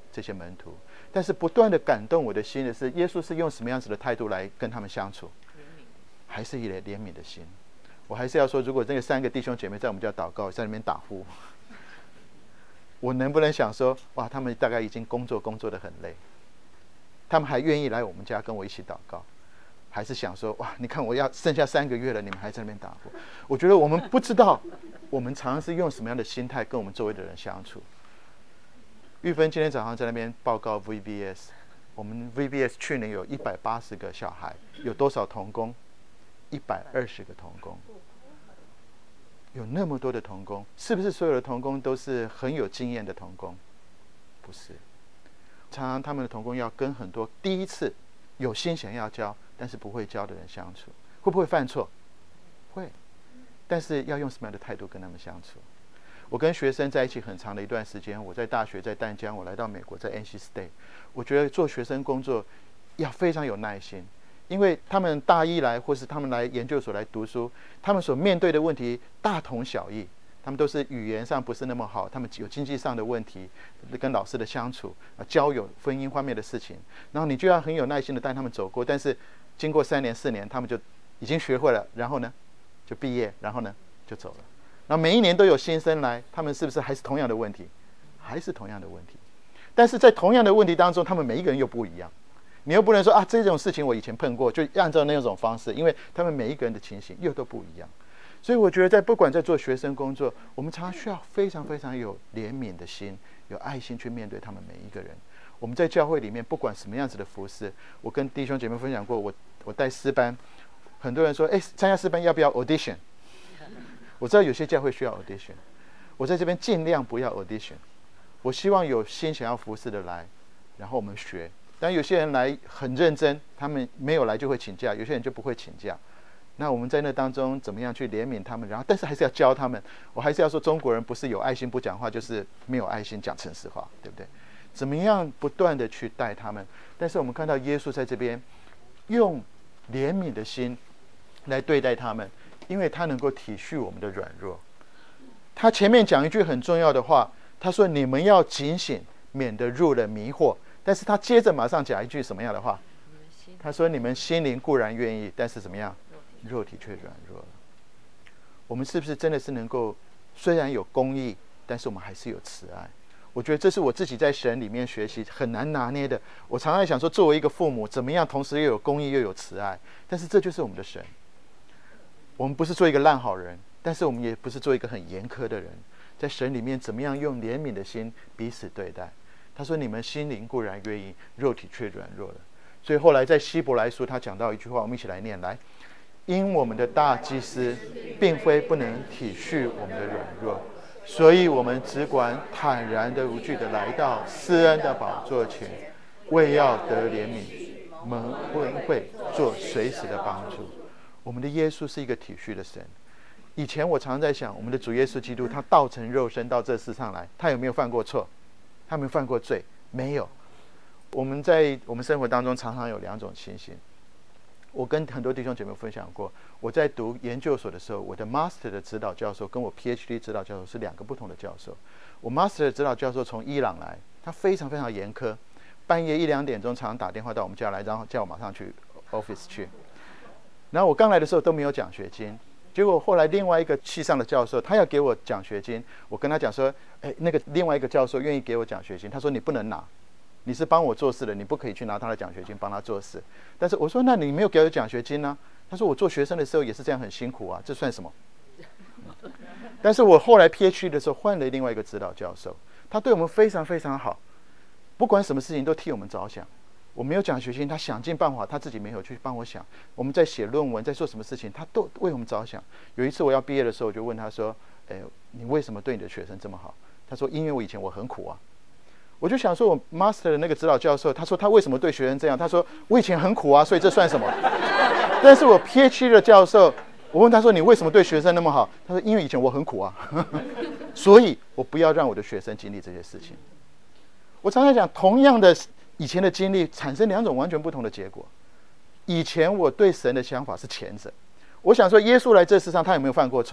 [SPEAKER 1] 这些门徒。但是不断的感动我的心的是，耶稣是用什么样子的态度来跟他们相处？还是一个怜悯的心。我还是要说，如果那个3个弟兄姐妹在我们家祷告，在那边打呼，我能不能想说，哇，他们大概已经工作得很累，他们还愿意来我们家跟我一起祷告？还是想说，哇，你看我要剩下3个月了，你们还在那边打呼？我觉得我们不知道，我们常常是用什么样的心态跟我们周围的人相处。玉芬今天早上在那边报告 VBS， 我们 VBS 去年有180个小孩，有多少童工？120个童工。有那么多的童工，是不是所有的童工都是很有经验的童工？不是，常常他们的童工要跟很多第一次有心想要教但是不会教的人相处。会不会犯错？会，但是要用什么样的态度跟他们相处？我跟学生在一起很长的一段时间，我在大学在淡江，我来到美国在 NC State， 我觉得做学生工作要非常有耐心，因为他们大一来或是他们来研究所来读书，他们所面对的问题大同小异，他们都是语言上不是那么好，他们有经济上的问题，跟老师的相处、交友、婚姻方面的事情，然后你就要很有耐心的带他们走过。但是经过3年4年，他们就已经学会了，然后呢就毕业，然后呢就走了。然后每一年都有新生来，他们是不是还是同样的问题？还是同样的问题。但是在同样的问题当中，他们每一个人又不一样。你又不能说啊，这种事情我以前碰过，就按照那种方式，因为他们每一个人的情形又都不一样。所以我觉得不管在做学生工作，我们常常需要非常非常有怜悯的心，有爱心去面对他们每一个人。我们在教会里面不管什么样子的服事，我跟弟兄姐妹分享过，我带诗班，很多人说参加诗班要不要 audition？ 我知道有些教会需要 audition， 我在这边尽量不要 audition。 我希望有心想要服事的来，然后我们学。但有些人来很认真，他们没有来就会请假，有些人就不会请假。那我们在那当中怎么样去怜悯他们？然后但是还是要教他们。我还是要说，中国人不是有爱心不讲话，就是没有爱心讲诚实话，对不对？怎么样不断的去带他们？但是我们看到耶稣在这边用怜悯的心来对待他们，因为他能够体恤我们的软弱。他前面讲一句很重要的话，他说：“你们要警醒，免得入了迷惑。”但是他接着马上讲一句什么样的话？他说：“你们心灵固然愿意，但是怎么样？肉体却软弱了。”我们是不是真的是能够，虽然有公义，但是我们还是有慈爱？我觉得这是我自己在神里面学习很难拿捏的。我常常想说，作为一个父母，怎么样同时又有公义又有慈爱？但是这就是我们的神。我们不是做一个烂好人，但是我们也不是做一个很严苛的人。在神里面，怎么样用怜悯的心彼此对待？他说：“你们心灵固然愿意，肉体却软弱了。”所以后来在希伯来书，他讲到一句话，我们一起来念来：因我们的大祭司并非不能体恤我们的软弱，所以我们只管坦然的无惧的来到施恩的宝座前，为要得怜悯，蒙恩惠，做随时的帮助。我们的耶稣是一个体恤的神。以前我常常在想，我们的主耶稣基督，他道成肉身到这世上来，他有没有犯过错？他有没有犯过罪？没有。我们在我们生活当中常常有2种情形。我跟很多弟兄姐妹分享过，我在读研究所的时候，我的 Master 的指导教授跟我 PhD 指导教授是2个不同的教授。我 Master 的指导教授从伊朗来，他非常非常严苛，半夜1、2点钟常常打电话到我们家来，然后叫我马上去 office 去。然后我刚来的时候都没有奖学金，结果后来另外一个系上的教授他要给我奖学金，我跟他讲说，那个另外一个教授愿意给我奖学金，他说你不能拿，你是帮我做事的，你不可以去拿他的奖学金帮他做事。但是我说那你没有给我奖学金呢？他说我做学生的时候也是这样很辛苦啊，这算什么？但是我后来 PhD 的时候换了另外一个指导教授，他对我们非常非常好，不管什么事情都替我们着想。我没有奖学金，他想尽办法，他自己没有去帮我想。我们在写论文，在做什么事情，他都为我们着想。有一次我要毕业的时候，我就问他说：“你为什么对你的学生这么好？”他说：“因为我以前我很苦啊。”我就想说，我 Master 的那个指导教授，他说他为什么对学生这样？他说我以前很苦啊，所以这算什么？但是我 PhD 的教授，我问他说：“你为什么对学生那么好？”他说：“因为以前我很苦啊，所以我不要让我的学生经历这些事情。”我常常讲，同样的以前的经历产生2种完全不同的结果。以前我对神的想法是前者，我想说耶稣来这世上他有没有犯过错？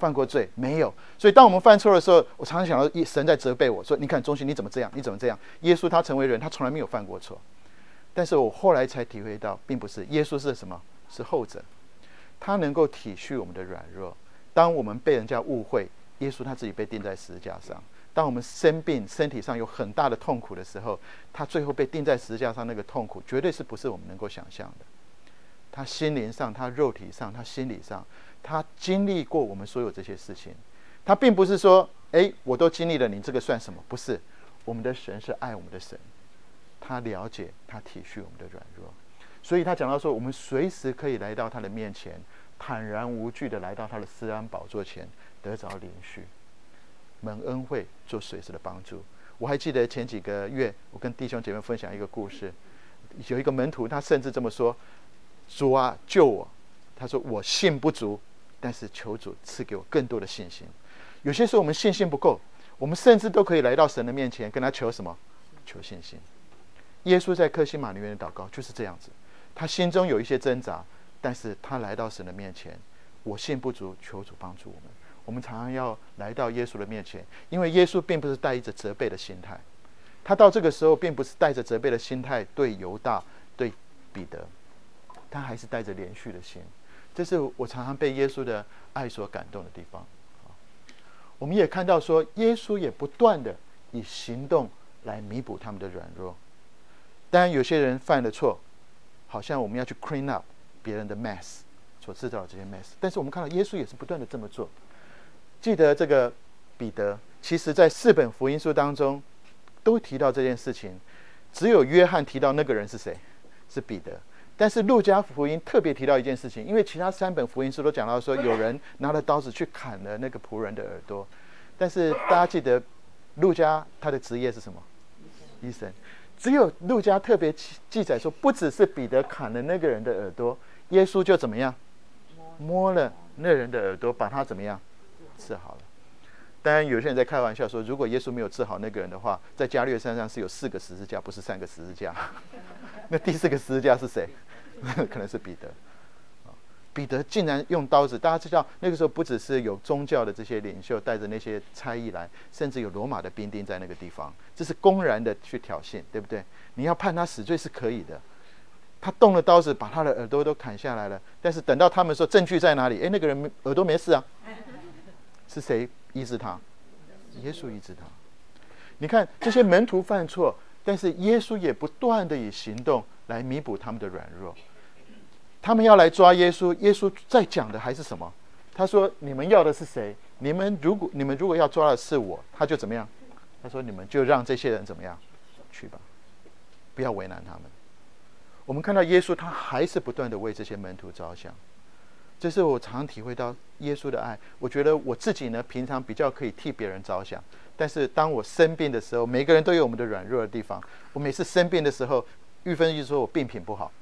[SPEAKER 1] 犯过罪？没有。所以当我们犯错的时候，我常常想到神在责备我说：“你看，中信你怎么这样？你怎么这样？”耶稣他成为人，他从来没有犯过错。但是我后来才体会到，并不是耶稣是什么？是后者。他能够体恤我们的软弱。当我们被人家误会，耶稣他自己被钉在十字架上。当我们生病，身体上有很大的痛苦的时候，他最后被钉在十字架上，那个痛苦绝对是不是我们能够想象的。他心灵上，他肉体上，他心理上，他经历过我们所有这些事情。他并不是说，我都经历了，你这个算什么？不是，我们的神是爱我们的神，他了解，他体恤我们的软弱。所以他讲到说，我们随时可以来到他的面前，坦然无惧的来到他的施恩宝座前，得着连续蒙恩惠，做随时的帮助。我还记得前几个月，我跟弟兄姐妹分享一个故事，有一个门徒，他甚至这么说：“主啊，救我！”他说：“我信不足，但是求主赐给我更多的信心。”有些时候我们信心不够，我们甚至都可以来到神的面前，跟他求什么？求信心。耶稣在客西马尼园的祷告就是这样子，他心中有一些挣扎，但是他来到神的面前，我信不足，求主帮助我们。我们常常要来到耶稣的面前，因为耶稣并不是带着责备的心态，他到这个时候并不是带着责备的心态对犹大、对彼得，他还是带着连续的心。这是我常常被耶稣的爱所感动的地方。我们也看到说，耶稣也不断的以行动来弥补他们的软弱。当然有些人犯了错，好像我们要去 clean up 别人的 mess 所制造的这些 mess， 但是我们看到耶稣也是不断的这么做。记得这个彼得，其实在4本福音书当中都提到这件事情，只有约翰提到那个人是谁，是彼得。但是路加福音特别提到一件事情，因为其他3本福音书都讲到说有人拿了刀子去砍了那个仆人的耳朵，但是大家记得路加他的职业是什么？医生。只有路加特别记载说，不只是彼得砍了那个人的耳朵，耶稣就怎么样摸了那人的耳朵，把他怎么样治好了。当然有些人在开玩笑说，如果耶稣没有治好那个人的话，在加略山上是有4个十字架，不是3个十字架。那第4个十字架是谁？可能是彼得。彼得竟然用刀子，大家知道那个时候不只是有宗教的这些领袖带着那些差役来，甚至有罗马的兵丁在那个地方，这是公然的去挑衅，对不对？你要判他死罪是可以的。他动了刀子把他的耳朵都砍下来了，但是等到他们说证据在哪里？那个人耳朵没事啊，是谁医治他？耶稣医治他。你看这些门徒犯错，但是耶稣也不断的以行动来弥补他们的软弱。他们要来抓耶稣，耶稣在讲的还是什么？他说：“你们要的是谁？你们如果要抓的是我，他就怎么样？他说：你们就让这些人怎么样去吧，不要为难他们。”我们看到耶稣，他还是不断的为这些门徒着想。这是我常体会到耶稣的爱。我觉得我自己呢，平常比较可以替别人着想，但是当我生病的时候，每个人都有我们的软弱的地方。我每次生病的时候，玉芬就说我病品不好。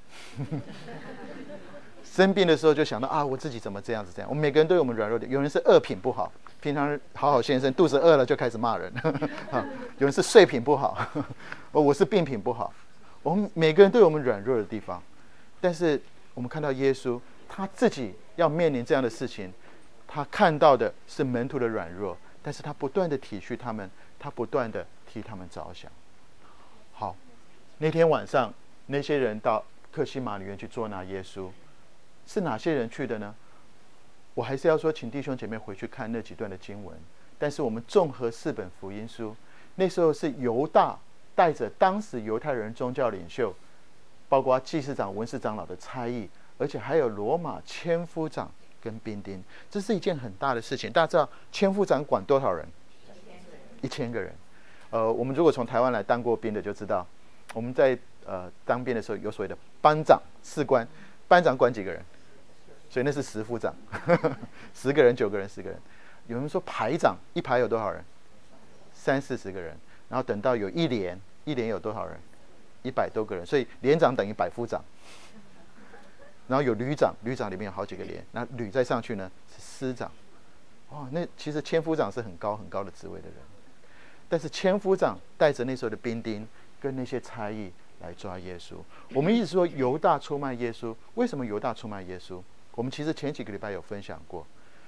[SPEAKER 1] 生病的时候就想到我自己怎么这样子这样。我们每个人都有我们软弱的，有人是恶品不好，平常好好先生，肚子饿了就开始骂人。有人是睡品不好，我是病品不好。我们每个人都有我们软弱的地方，但是我们看到耶稣，他自己要面临这样的事情，他看到的是门徒的软弱，但是他不断的体恤他们，他不断的替他们着想。好，那天晚上那些人到客西马尼园去捉拿耶稣，是哪些人去的呢？我还是要说，请弟兄姐妹回去看那几段的经文。但是我们综合4本福音书，那时候是犹大带着当时犹太人宗教领袖，包括祭司长、文士长老的差役，而且还有罗马千夫长跟兵丁。这是一件很大的事情。大家知道千夫长管多少人？1000个人。我们如果从台湾来当过兵的就知道，我们在当兵的时候有所谓的班长、士官，班长管几个人？所以那是10夫长，10个人、9个人、10个人。有人说排长一排有多少人？30-40个人。然后等到有一连有多少人？100多个人。所以连长等于百夫长。然后有旅长，旅长里面有好几个连，那旅再上去呢是师长。那其实千夫长是很高很高的职位的人。但是千夫长带着那时候的兵丁跟那些差役来抓耶稣。我们一直说犹大出卖耶稣，为什么犹大出卖耶稣？我们其实前几个礼拜有分享过，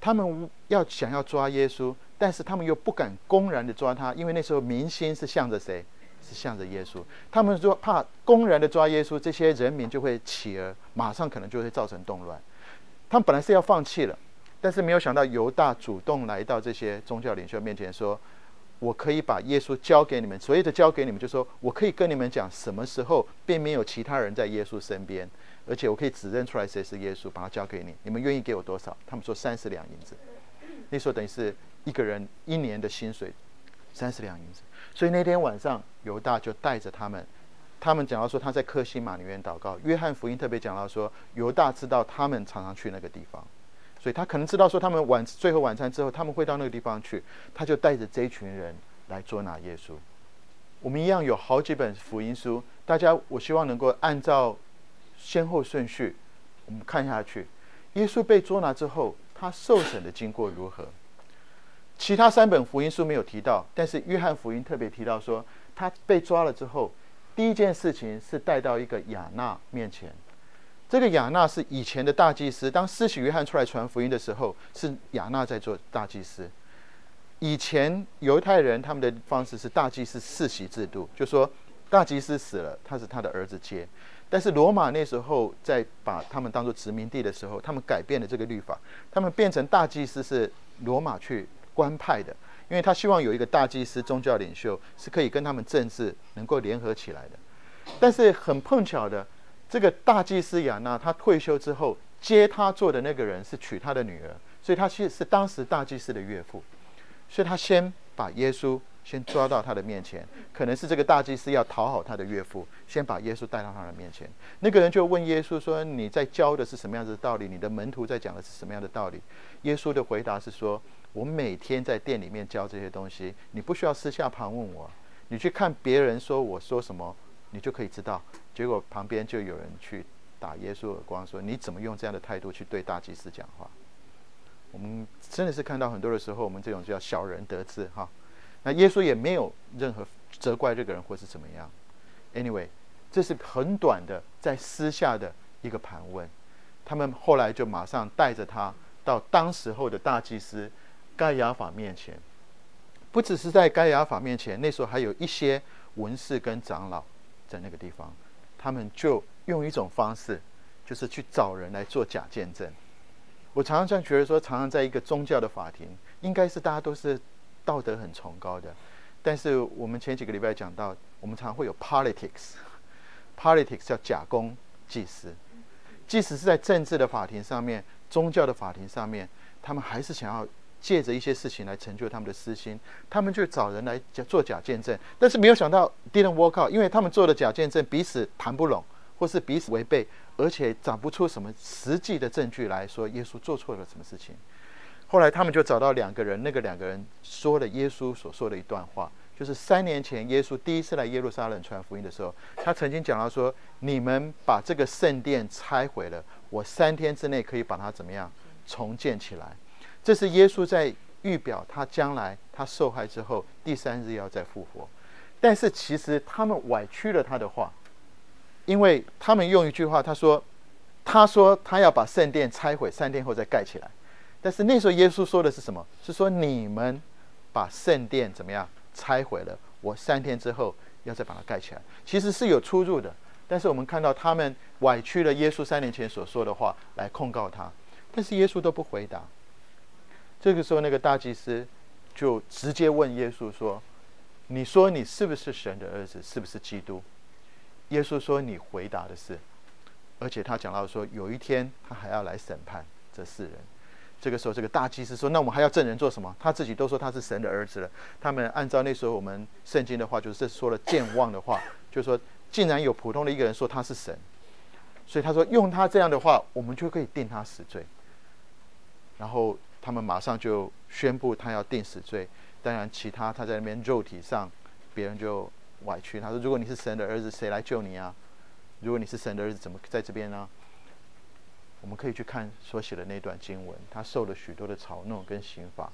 [SPEAKER 1] 他们想要抓耶稣，但是他们又不敢公然的抓他，因为那时候民心是向着谁？是向着耶稣。他们说怕公然的抓耶稣，这些人民就会起而马上可能就会造成动乱。他们本来是要放弃了，但是没有想到犹大主动来到这些宗教领袖面前说，我可以把耶稣交给你们。所谓的交给你们，就是说我可以跟你们讲什么时候并没有其他人在耶稣身边，而且我可以指认出来谁是耶稣，把他交给你。你们愿意给我多少？他们说30两银子。那时候等于是一个人1年的薪水，30两银子。所以那天晚上犹大就带着他们讲到说他在客西马尼园祷告。约翰福音特别讲到说，犹大知道他们常常去那个地方，所以他可能知道说他们最后晚餐之后他们会到那个地方去，他就带着这一群人来捉拿耶稣。我们一样有好几本福音书，大家我希望能够按照先后顺序我们看下去。耶稣被捉拿之后，他受审的经过如何？其他3本福音书没有提到，但是约翰福音特别提到说，他被抓了之后，第一件事情是带到一个亚纳面前。这个亚纳是以前的大祭司，当施洗约翰出来传福音的时候，是亚纳在做大祭司。以前犹太人他们的方式是大祭司世袭制度，就说大祭司死了，他是他的儿子接。但是罗马那时候在把他们当作殖民地的时候，他们改变了这个律法，他们变成大祭司是罗马去官派的，因为他希望有一个大祭司宗教领袖是可以跟他们政治能够联合起来的。但是很碰巧的，这个大祭司亚纳他退休之后，接他做的那个人是娶他的女儿，所以他其实是当时大祭司的岳父。所以他先把耶稣先抓到他的面前，可能是这个大祭司要讨好他的岳父，先把耶稣带到他的面前。那个人就问耶稣说，你在教的是什么样子的道理？你的门徒在讲的是什么样的道理？耶稣的回答是说，我每天在店里面教这些东西，你不需要私下盘问我，你去看别人说我说什么，你就可以知道。结果旁边就有人去打耶稣耳光，说你怎么用这样的态度去对大祭司讲话？我们真的是看到很多的时候，我们这种叫小人得志哈。那耶稣也没有任何责怪这个人或是怎么样。Anyway， 这是很短的在私下的一个盘问。他们后来就马上带着他到当时候的大祭司该亚法面前。不只是在该亚法面前，那时候还有一些文士跟长老在那个地方。他们就用一种方式，就是去找人来做假见证。我常常这样觉得说，常常在一个宗教的法庭，应该是大家都是道德很崇高的，但是我们前几个礼拜讲到，我们常常会有 politics 叫假公济私。即使是在政治的法庭上面、宗教的法庭上面，他们还是想要借着一些事情来成就他们的私心，他们就找人来做假见证，但是没有想到 didn't work out， 因为他们做的假见证彼此谈不拢，或是彼此违背，而且找不出什么实际的证据来说耶稣做错了什么事情。后来他们就找到2个人，那个2个人说了耶稣所说的一段话，就是3年前耶稣第一次来耶路撒冷传福音的时候，他曾经讲到说，你们把这个圣殿拆毁了，我3天之内可以把它怎么样重建起来。这是耶稣在预表他将来他受害之后第3日要再复活。但是其实他们歪曲了他的话，因为他们用一句话，他说他要把圣殿拆毁，3天后再盖起来。但是那时候耶稣说的是什么？是说你们把圣殿怎么样拆毁了，我3天之后要再把它盖起来。其实是有出入的，但是我们看到他们歪曲了耶稣3年前所说的话来控告他，但是耶稣都不回答。这个时候那个大祭司就直接问耶稣说，你说你是不是神的儿子，是不是基督？耶稣说你回答的是，而且他讲到说有一天他还要来审判这4人。这个时候这个大祭司说，那我们还要证人做什么？他自己都说他是神的儿子了。他们按照那时候我们圣经的话，就是说了健忘的话，就是说竟然有普通的一个人说他是神，所以他说用他这样的话，我们就可以定他死罪。然后他们马上就宣布他要定死罪。当然其他他在那边肉体上别人就歪曲，他说如果你是神的儿子，谁来救你啊？如果你是神的儿子，怎么在这边呢？我们可以去看所写的那段经文，他受了许多的嘲弄跟刑罚。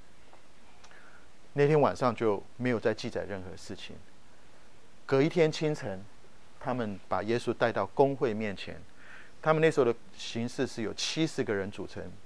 [SPEAKER 1] 那天晚上就没有再记载任何事情。隔一天清晨，他们把耶稣带到公会面前。他们那时候的形式是有70个人组成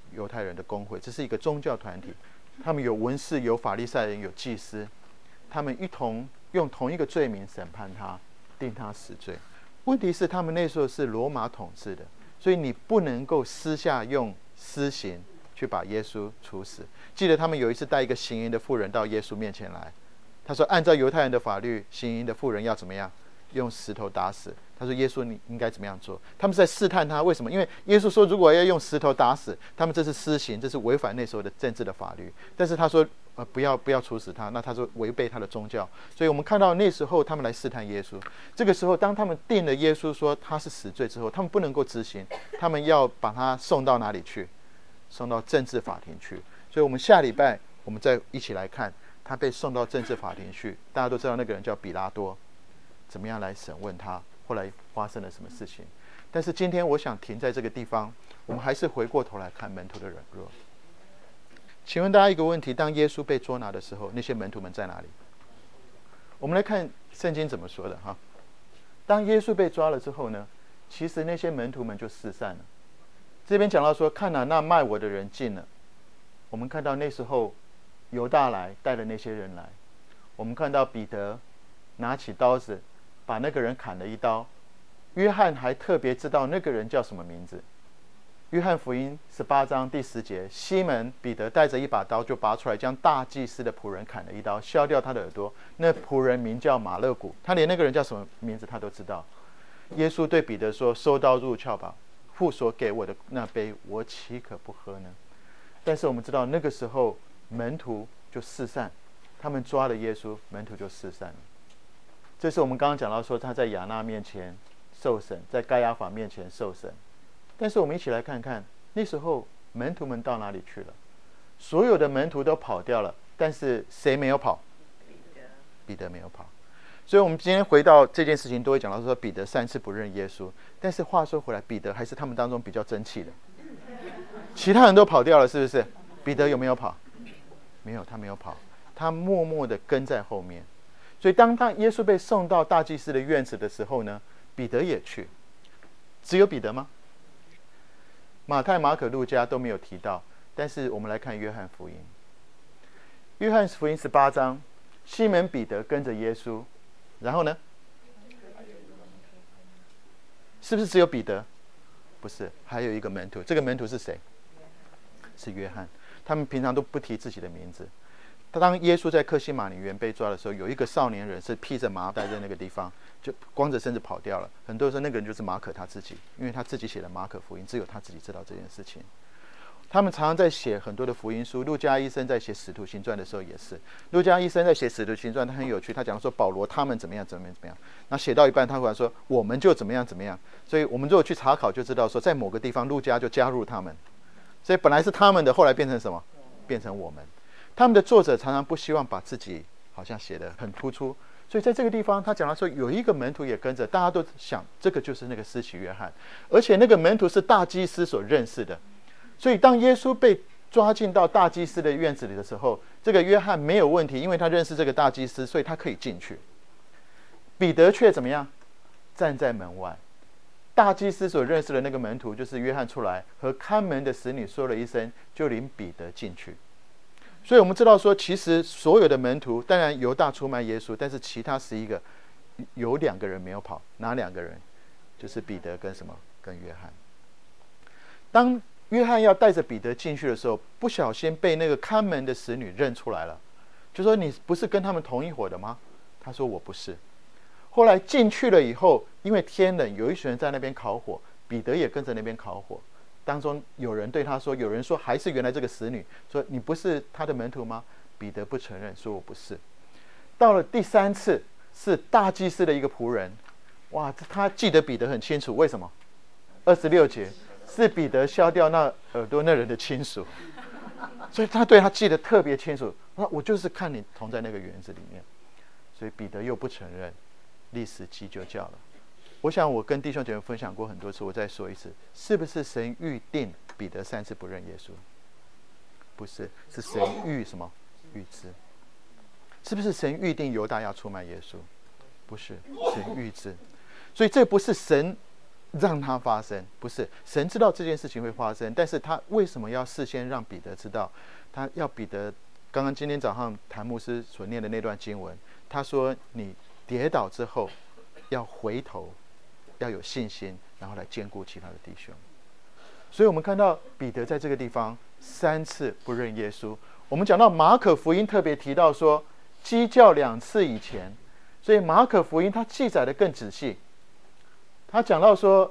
[SPEAKER 1] 犹太人的公会，这是一个宗教团体，他们有文士、有法利赛人、有祭司，他们一同用同一个罪名审判他，定他死罪。问题是他们那时候是罗马统治的，所以你不能够私下用私刑去把耶稣处死。记得他们有一次带一个行淫的妇人到耶稣面前来，他说按照犹太人的法律，行淫的妇人要怎么样？用石头打死。他说耶稣你应该怎么样做？他们在试探他，为什么？因为耶稣说如果要用石头打死他们，这是私刑，这是违反那时候的政治的法律。但是他说不要处死他，那他说违背他的宗教。所以我们看到那时候他们来试探耶稣。这个时候当他们定了耶稣说他是死罪之后，他们不能够执行，他们要把他送到哪里去？送到政治法庭去。所以我们下礼拜我们再一起来看他被送到政治法庭去。大家都知道那个人叫比拉多，怎么样来审问他，后来发生了什么事情。但是今天我想停在这个地方，我们还是回过头来看门徒的软弱。请问大家一个问题，当耶稣被捉拿的时候，那些门徒们在哪里？我们来看圣经怎么说的哈。当耶稣被抓了之后呢，其实那些门徒们就四散了。这边讲到说，看哪，那卖我的人进了。我们看到那时候犹大来带了那些人来，我们看到彼得拿起刀子把那个人砍了一刀。约翰还特别知道那个人叫什么名字。约翰福音18章第10节，西门彼得带着一把刀就拔出来，将大祭司的仆人砍了一刀，削掉他的耳朵。那仆人名叫马勒古，他连那个人叫什么名字他都知道。耶稣对彼得说，收刀入鞘吧，父所给我的那杯我岂可不喝呢？但是我们知道那个时候门徒就四散，他们抓了耶稣，门徒就四散了。这是我们刚刚讲到说他在亚那面前受审，在该亚法面前受审。但是我们一起来看看，那时候门徒们到哪里去了？所有的门徒都跑掉了，但是谁没有跑？彼得没有跑。所以我们今天回到这件事情，都会讲到说彼得3次不认耶稣。但是话说回来，彼得还是他们当中比较争气的。其他人都跑掉了，是不是？彼得有没有跑？没有，他没有跑，他默默的跟在后面。所以当耶稣被送到大祭司的院子的时候呢，彼得也去。只有彼得吗？马太、马可、路加都没有提到。但是我们来看约翰福音。约翰福音18章，西门彼得跟着耶稣，然后呢？是不是只有彼得？不是，还有一个门徒。这个门徒是谁？是约翰。他们平常都不提自己的名字。当耶稣在客西马尼园被抓的时候，有一个少年人是披着麻袋在那个地方，就光着身子跑掉了。很多人说那个人就是马可他自己，因为他自己写了马可福音，只有他自己知道这件事情。他们常常在写很多的福音书。路加医生在写使徒行传的时候也是。路加医生在写使徒行传，他很有趣，他讲说保罗他们怎么样怎么样怎么样，那写到一半他忽然说我们就怎么样怎么样。所以我们如果去查考就知道说，在某个地方路加就加入他们，所以本来是他们的，后来变成什么？变成我们。他们的作者常常不希望把自己好像写得很突出，所以在这个地方他讲到说有一个门徒也跟着，大家都想这个就是那个施洗约翰，而且那个门徒是大祭司所认识的。所以当耶稣被抓进到大祭司的院子里的时候，这个约翰没有问题，因为他认识这个大祭司，所以他可以进去。彼得却怎么样？站在门外。大祭司所认识的那个门徒就是约翰出来和看门的使女说了一声，就领彼得进去。所以我们知道说，其实所有的门徒，当然犹大出卖耶稣，但是其他11个有2个人没有跑。哪2个人？就是彼得跟什么？跟约翰。当约翰要带着彼得进去的时候，不小心被那个看门的使女认出来了，就说你不是跟他们同一伙的吗？他说我不是。后来进去了以后，因为天冷，有一群人在那边烤火，彼得也跟着那边烤火。当中有人对他说，有人说还是原来这个使女，说你不是他的门徒吗？彼得不承认，说我不是。到了第3次，是大祭司的一个仆人，哇，他记得彼得很清楚，为什么？26节是彼得削掉那耳朵那人的亲属，所以他对他记得特别清楚。我就是看你同在那个园子里面，所以彼得又不承认，历史记就叫了。我想我跟弟兄姐妹分享过很多次，我再说一次，是不是神预定彼得3次不认耶稣？不是，是神预什么？预知。是不是神预定犹大要出卖耶稣？不是，神预知。所以这不是神让它发生，不是神知道这件事情会发生，但是他为什么要事先让彼得知道？他要彼得，刚刚今天早上谭牧师所念的那段经文，他说你跌倒之后要回头，要有信心，然后来兼顾其他的弟兄。所以我们看到彼得在这个地方3次不认耶稣。我们讲到马可福音特别提到说鸡叫2次以前，所以马可福音他记载的更仔细。他讲到说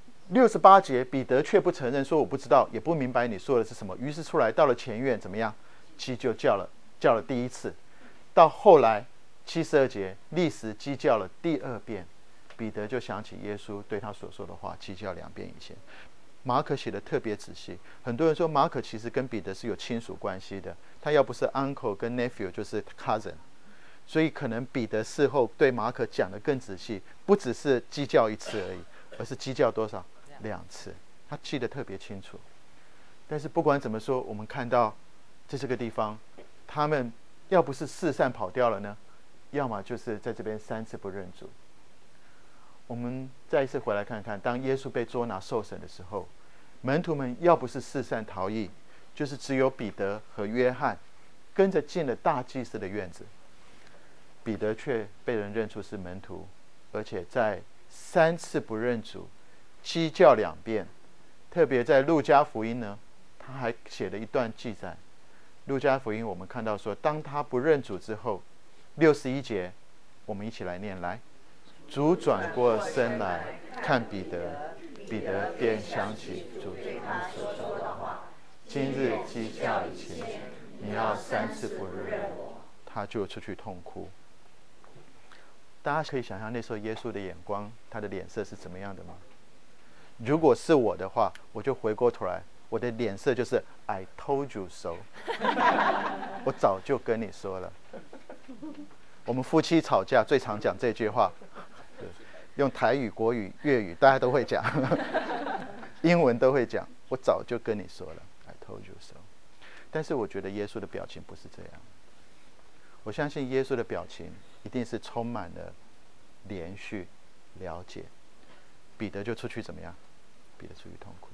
[SPEAKER 1] 68节，彼得却不承认，说我不知道，也不明白你说的是什么。于是出来到了前院，怎么样？鸡就叫了第1次。到后来72节，立时鸡叫了第2遍，彼得就想起耶稣对他所说的话，鸡叫2遍以前。马可写的特别仔细，很多人说马可其实跟彼得是有亲属关系的，他要不是 uncle 跟 nephew 就是 cousin， 所以可能彼得事后对马可讲的更仔细，不只是鸡叫1次而已，而是鸡叫多少？2次，他记得特别清楚。但是不管怎么说，我们看到在这个地方，他们要不是四散跑掉了呢，要么就是在这边3次不认主。我们再一次回来看看，当耶稣被捉拿受审的时候，门徒们要不是四散逃逸，就是只有彼得和约翰跟着进了大祭司的院子。彼得却被人认出是门徒，而且在3次不认主，鸡叫2遍。特别在路加福音呢，他还写了一段记载。路加福音我们看到说，当他不认主之后，61节，我们一起来念来。主转过身来看彼得，彼得便想起主对他所说的话：今日鸡叫以前，你要3次不认我。他就出去痛哭。大家可以想象那时候耶稣的眼光，他的脸色是怎么样的吗？如果是我的话，我就回过头来，我的脸色就是 I told you so 我早就跟你说了。我们夫妻吵架最常讲这句话，用台语、国语、粤语大家都会讲，英文都会讲，我早就跟你说了 I told you so。 但是我觉得耶稣的表情不是这样，我相信耶稣的表情一定是充满了连续了解。彼得就出去怎么样？彼得出去痛哭。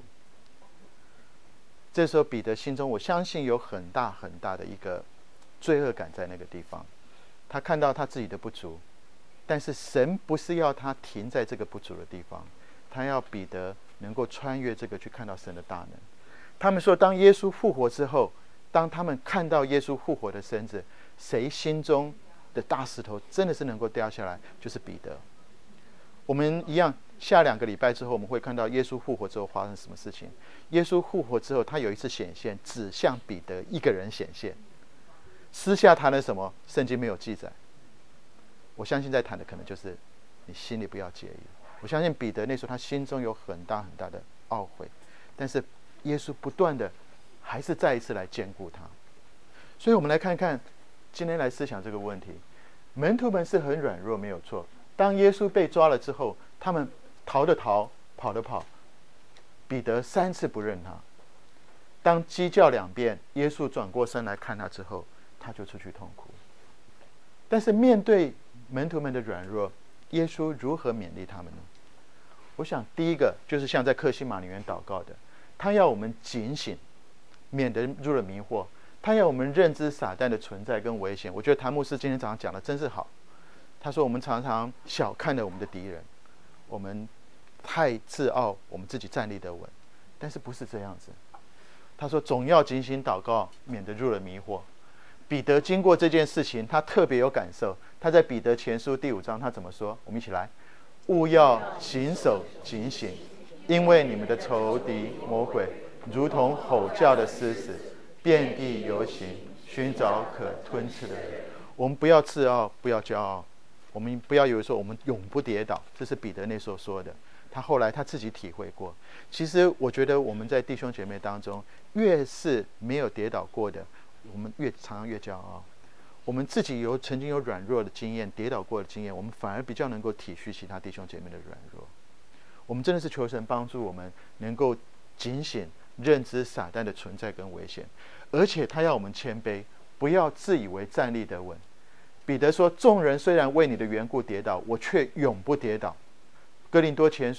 [SPEAKER 1] 这时候彼得心中我相信有很大很大的一个罪恶感在那个地方，他看到他自己的不足，但是神不是要他停在这个不足的地方，他要彼得能够穿越这个去看到神的大能。他们说当耶稣复活之后，当他们看到耶稣复活的身子，谁心中的大石头真的是能够掉下来，就是彼得。我们一样下2个礼拜之后，我们会看到耶稣复活之后发生什么事情。耶稣复活之后，他有一次显现，只向彼得一个人显现，私下谈了什么，圣经没有记载。我相信在谈的可能就是你心里不要介意。我相信彼得那时候他心中有很大很大的懊悔，但是耶稣不断的还是再一次来兼顾他。所以我们来看看今天来思想这个问题。门徒们是很软弱没有错，当耶稣被抓了之后，他们逃的逃，跑的跑。彼得3次不认他。当鸡叫2遍，耶稣转过身来看他之后，他就出去痛哭。但是面对门徒们的软弱，耶稣如何勉励他们呢？我想第一个就是像在客西马尼园祷告的，他要我们警醒，免得入了迷惑。他要我们认知撒旦的存在跟危险。我觉得谭牧师今天早上讲的真是好。他说我们常常小看了我们的敌人，我们太自傲，我们自己站立得稳，但是不是这样子。他说总要警醒祷告，免得入了迷惑。彼得经过这件事情，他特别有感受。他在彼得前书第5章他怎么说？我们一起来：务要谨守警醒，因为你们的仇敌魔鬼如同吼叫的狮子，遍地游行，寻找可吞吃的人。我们不要自傲，不要骄傲，我们不要以为说我们永不跌倒，这是彼得那时候说的。他后来他自己体会过。其实我觉得我们在弟兄姐妹当中，越是没有跌倒过的，我们常常越骄傲。我们自己曾经有软弱的经验，跌倒过的经验，我们反而比较能够体恤其他弟兄姐妹的软弱。我们真的是求神帮助我们能够警醒认知撒旦的存在跟危险，而且他要我们谦卑，不要自以为站立得稳。彼得说：众人虽然为你的缘故跌倒，我却永不跌倒。哥林多前书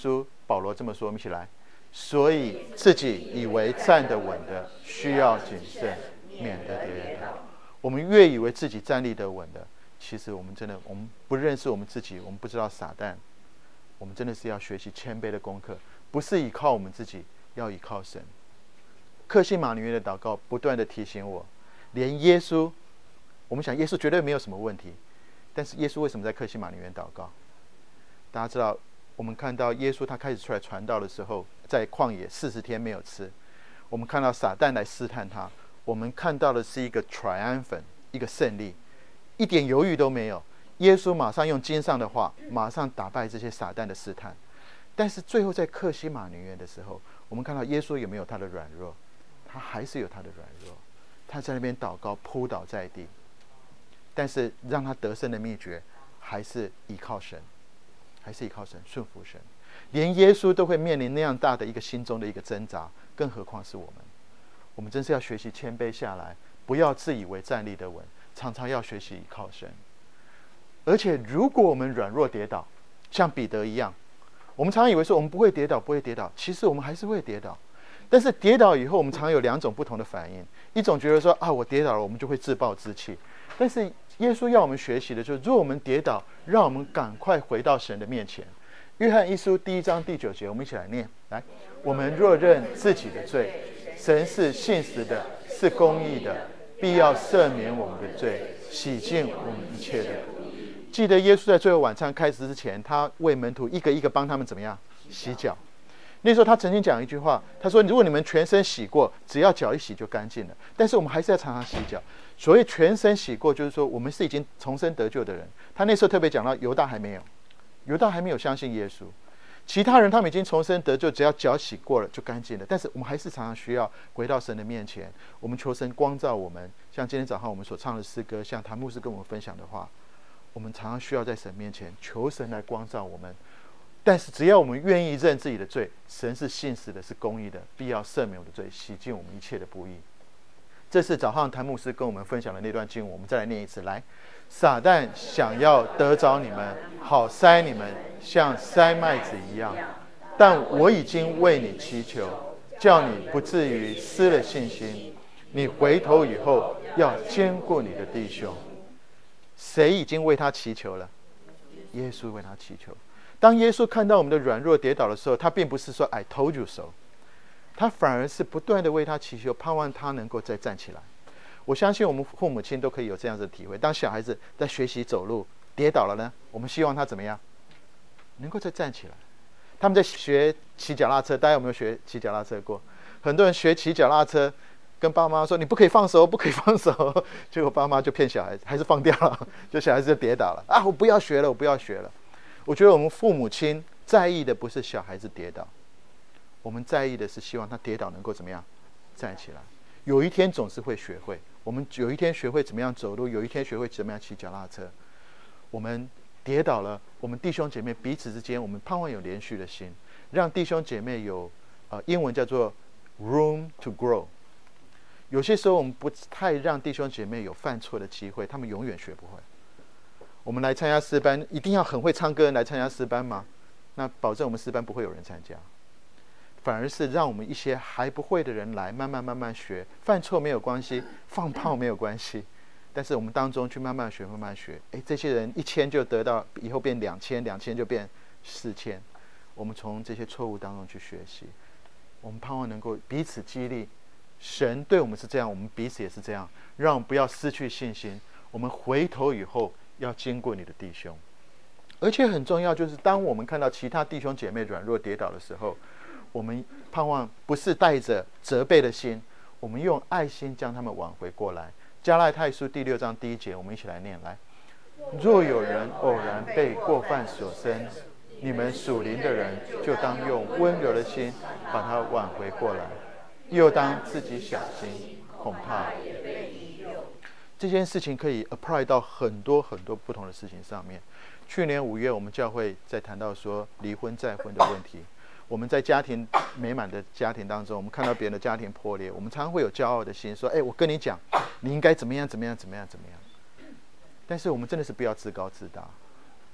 [SPEAKER 1] 保罗这么说，我们一起来。所以自己以为站得稳的，需要谨慎，免得跌倒。我们越以为自己站立得稳的，其实我们不认识我们自己，我们不知道撒旦。我们真的是要学习谦卑的功课，不是依靠我们自己，要依靠神。客西马尼园的祷告不断的提醒我，连耶稣，我们想耶稣绝对没有什么问题，但是耶稣为什么在客西马尼园祷告？大家知道，我们看到耶稣他开始出来传道的时候，在旷野40天没有吃，我们看到撒旦来试探他，我们看到的是一个 triumphant， 一个胜利，一点犹豫都没有。耶稣马上用经上的话，马上打败这些撒旦的试探。但是最后在客西马尼园的时候，我们看到耶稣有没有他的软弱？他还是有他的软弱，他在那边祷告，扑倒在地。但是让他得胜的秘诀，还是依靠神，还是依靠神，顺服神。连耶稣都会面临那样大的一个心中的一个挣扎，更何况是我们。我们真是要学习谦卑下来，不要自以为站立得稳，常常要学习依靠神。而且如果我们软弱跌倒，像彼得一样，我们常常以为说我们不会跌倒，不会跌倒，其实我们还是会跌倒。但是跌倒以后，我们常有2种不同的反应。一种觉得说我跌倒了，我们就会自暴自弃。但是耶稣要我们学习的就是，如果我们跌倒，让我们赶快回到神的面前。约翰一书1章第9节，我们一起来念。来，我们若认自己的罪，神是信实的，是公义的，必要赦免我们的罪，洗净我们一切的。记得耶稣在最后晚餐开始之前，他为门徒一个一个帮他们怎么样洗脚。那时候他曾经讲一句话，他说如果你们全身洗过，只要脚一洗就干净了。但是我们还是要常常洗脚。所谓全身洗过，就是说我们是已经重生得救的人。他那时候特别讲到犹大还没有，犹大还没有相信耶稣，其他人他们已经重生得救，只要脚洗过了就干净了。但是我们还是常常需要回到神的面前，我们求神光照我们。像今天早上我们所唱的诗歌，像谭牧师跟我们分享的话，我们常常需要在神面前求神来光照我们。但是只要我们愿意认自己的罪，神是信实的，是公义的，必要赦免我的罪，洗净我们一切的不义。这是早上谭牧师跟我们分享的那段经文，我们再来念一次。来，撒旦想要得着你们，好塞你们，像塞麦子一样。但我已经为你祈求，叫你不至于失了信心。你回头以后，要坚固你的弟兄。谁已经为他祈求了？耶稣为他祈求。当耶稣看到我们的软弱跌倒的时候，他并不是说 I told you so， 他反而是不断的为他祈求，盼望他能够再站起来。我相信我们父母亲都可以有这样子的体会，当小孩子在学习走路跌倒了呢，我们希望他怎么样能够再站起来。他们在学骑脚踏车，大家有没有学骑脚踏车过？很多人学骑脚踏车跟爸妈说你不可以放手，不可以放手，结果爸妈就骗小孩子，还是放掉了，就小孩子就跌倒了我不要学了，我不要学了。我觉得我们父母亲在意的不是小孩子跌倒，我们在意的是希望他跌倒能够怎么样站起来。有一天总是会学会，我们有一天学会怎么样走路，有一天学会怎么样骑脚踏车。我们跌倒了，我们弟兄姐妹彼此之间，我们盼望有连续的心，让弟兄姐妹有英文叫做 room to grow。有些时候我们不太让弟兄姐妹有犯错的机会，他们永远学不会。我们来参加诗班，一定要很会唱歌人来参加诗班吗？那保证我们诗班不会有人参加，反而是让我们一些还不会的人来，慢慢学。犯错没有关系，放炮没有关系，但是我们当中去慢慢学，慢慢学。这些人1000就得到，以后变2000，2000就变4000。我们从这些错误当中去学习，我们盼望能够彼此激励。神对我们是这样，我们彼此也是这样，让我们不要失去信心。我们回头以后要经过你的弟兄。而且很重要，就是当我们看到其他弟兄姐妹软弱跌倒的时候，我们盼望不是带着责备的心，我们用爱心将他们挽回过来。加拉太书第6章第1节，我们一起来念。来，若有人偶然被过犯所生，你们属灵的人就当用温柔的心把他挽回过来，又当自己小心，恐怕也被引诱。这件事情可以 apply 到很多不同的事情上面。去年5月，我们教会在谈到说离婚再婚的问题。我们在家庭美满的家庭当中，我们看到别人的家庭破裂，我们常常会有骄傲的心，说：“我跟你讲，你应该怎么样。”但是我们真的是不要自高自大。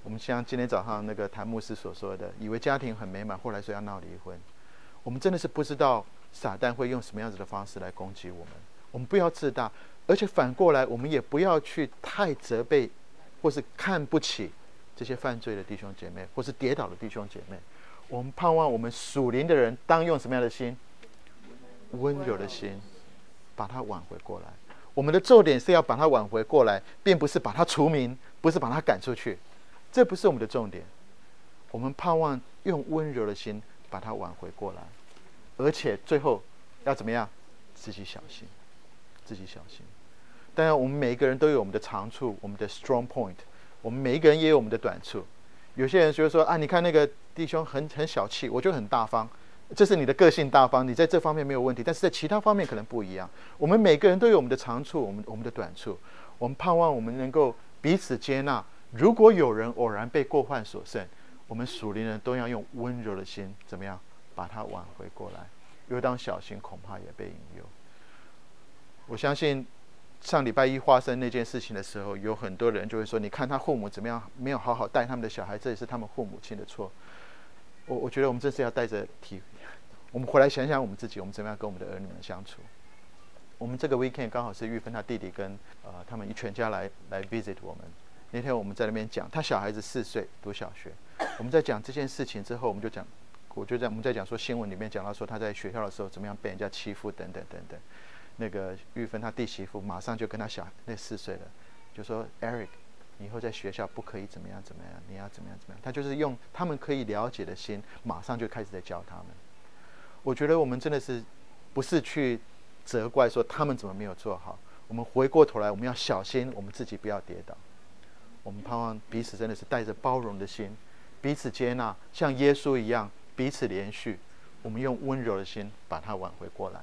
[SPEAKER 1] 我们像今天早上那个谭牧师所说的，以为家庭很美满，后来说要闹离婚。我们真的是不知道撒旦会用什么样子的方式来攻击我们。我们不要自大，而且反过来，我们也不要去太责备或是看不起这些犯罪的弟兄姐妹，或是跌倒的弟兄姐妹。我们盼望我们属灵的人当用什么样的心？温柔的心，把他挽回过来。我们的重点是要把他挽回过来，并不是把他除名，不是把他赶出去，这不是我们的重点。我们盼望用温柔的心把他挽回过来，而且最后要怎么样？自己小心，自己小心。当然，我们每一个人都有我们的长处，我们的 strong point， 我们每一个人也有我们的短处。有些人觉得说啊，你看那个弟兄很小气，我就很大方。这是你的个性大方，你在这方面没有问题，但是在其他方面可能不一样。我们每个人都有我们的长处，我们的短处。我们盼望我们能够彼此接纳。如果有人偶然被过犯所胜，我们属灵人都要用温柔的心，怎么样把他挽回过来？又当小心，恐怕也被引诱。我相信上礼拜一发生那件事情的时候，有很多人就会说：“你看他父母怎么样，没有好好带他们的小孩，这也是他们父母亲的错。”我觉得我们这是要带着我们回来想想我们自己，我们怎么样跟我们的儿女们相处。我们这个 weekend 刚好是玉芬他弟弟跟他们一全家来 visit 我们。那天我们在那边讲，他小孩子4岁读小学。我们在讲这件事情之后，我们在讲说新闻里面讲到说他在学校的时候怎么样被人家欺负等等等等。那个玉芬他弟媳妇马上就跟他那4岁了，就说 Eric， 你以后在学校不可以怎么样怎么样，你要怎么样怎么样。他就是用他们可以了解的心，马上就开始在教他们。我觉得我们真的是不是去责怪说他们怎么没有做好，我们回过头来，我们要小心我们自己不要跌倒。我们盼望彼此真的是带着包容的心，彼此接纳，像耶稣一样彼此连续。我们用温柔的心把它挽回过来。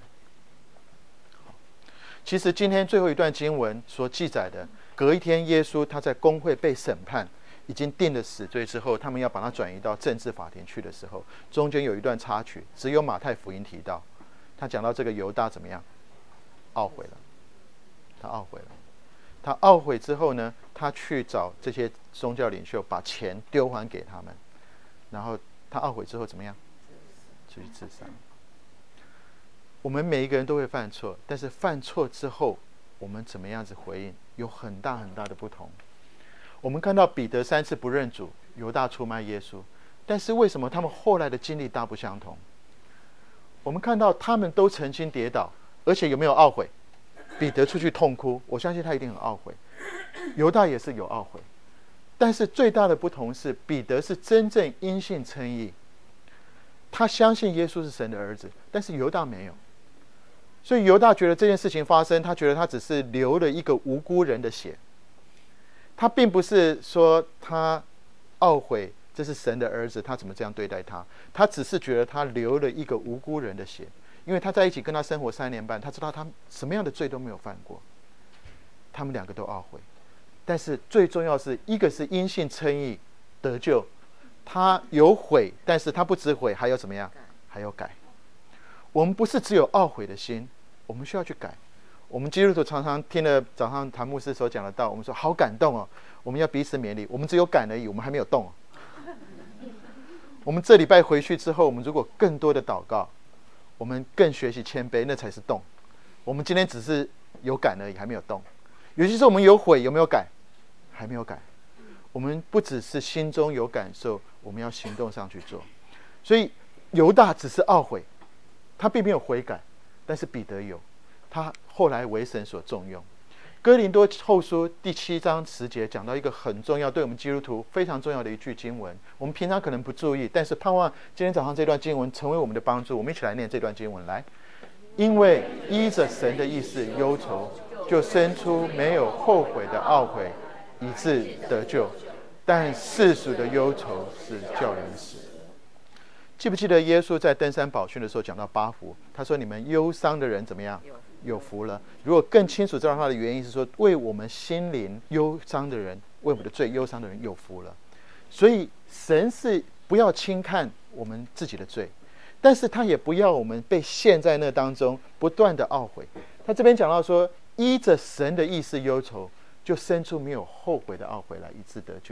[SPEAKER 1] 其实今天最后一段经文所记载的，隔一天耶稣他在公会被审判，已经定了死罪之后，他们要把他转移到政治法庭去的时候，中间有一段插曲，只有马太福音提到。他讲到这个犹大怎么样懊悔了，他懊悔了。他懊悔之后呢，他去找这些宗教领袖，把钱丢还给他们。然后他懊悔之后怎么样？去自杀。我们每一个人都会犯错，但是犯错之后，我们怎么样子回应，有很大很大的不同。我们看到彼得3次不认主，犹大出卖耶稣，但是为什么他们后来的经历大不相同？我们看到他们都曾经跌倒，而且有没有懊悔？彼得出去痛哭，我相信他一定很懊悔。犹大也是有懊悔，但是最大的不同是，彼得是真正因信称义，他相信耶稣是神的儿子，但是犹大没有。所以犹大觉得这件事情发生，他觉得他只是流了一个无辜人的血，他并不是说他懊悔这是神的儿子，他怎么这样对待他，他只是觉得他流了一个无辜人的血，因为他在一起跟他生活3年半，他知道他什么样的罪都没有犯过。他们2个都懊悔，但是最重要是一个是因信称义得救，他有悔，但是他不只悔，还有怎么样？还有改。我们不是只有懊悔的心，我们需要去改。我们基督徒常常听了早上谭牧师所讲的道，我们说好感动哦，我们要彼此勉励。我们只有感而已，我们还没有动。我们这礼拜回去之后，我们如果更多的祷告，我们更学习谦卑，那才是动。我们今天只是有感而已，还没有动。尤其是我们有悔，有没有改？还没有改。我们不只是心中有感受，我们要行动上去做。所以犹大只是懊悔，他并没有悔改，但是彼得有，他后来为神所重用。哥林多后书第7章10节讲到一个很重要，对我们基督徒非常重要的一句经文，我们平常可能不注意，但是盼望今天早上这段经文成为我们的帮助。我们一起来念这段经文来。因为依着神的意思忧愁，就生出没有后悔的懊悔，以致得救。但世俗的忧愁是叫人死。记不记得耶稣在登山宝训的时候讲到8福？他说：“你们忧伤的人怎么样？有福了。”如果更清楚知道他的原因是说，为我们心灵忧伤的人，为我们的罪忧伤的人有福了。所以神是不要轻看我们自己的罪，但是他也不要我们被陷在那当中不断的懊悔。他这边讲到说，依着神的意思忧愁，就生出没有后悔的懊悔来，以致得救。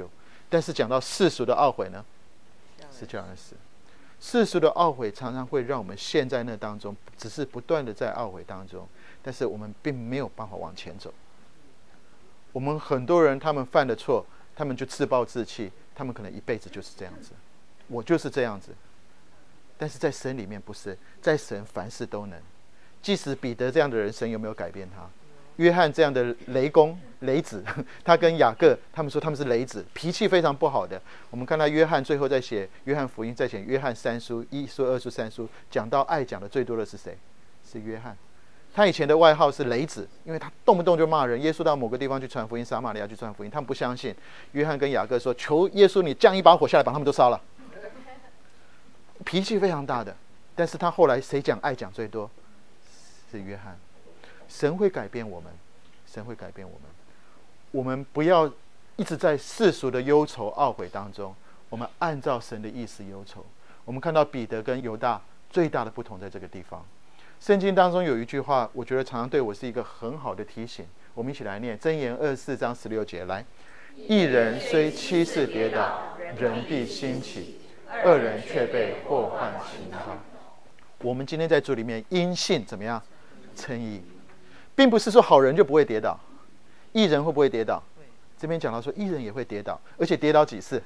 [SPEAKER 1] 但是讲到世俗的懊悔呢，是叫人死。世俗的懊悔常常会让我们陷在那当中，只是不断的在懊悔当中，但是我们并没有办法往前走。我们很多人他们犯了错，他们就自暴自弃，他们可能一辈子就是这样子，我就是这样子。但是在神里面不是，在神凡事都能。即使彼得这样的人，神有没有改变他？约翰这样的雷公雷子，他跟雅各他们说他们是雷子，脾气非常不好的。我们看到约翰最后在写约翰福音，在写约翰3书1书2书3书，讲到爱讲的最多的是谁？是约翰。他以前的外号是雷子，因为他动不动就骂人。耶稣到某个地方去传福音，撒玛利亚去传福音，他们不相信。约翰跟雅各说：“求耶稣你降一把火下来，把他们都烧了。”脾气非常大的。但是他后来谁讲爱讲最多？是约翰。神会改变我们，神会改变我们。我们不要一直在世俗的忧愁懊悔当中，我们按照神的意思忧愁。我们看到彼得跟犹大最大的不同在这个地方。圣经当中有一句话，我觉得常常对我是一个很好的提醒。我们一起来念箴言24章16节，来：一人虽7次跌倒，人必兴起；恶人却被祸患倾倒。我们今天在主里面因信怎么样？称义。并不是说好人就不会跌倒，义人会不会跌倒？这边讲到说义人也会跌倒，而且跌倒几次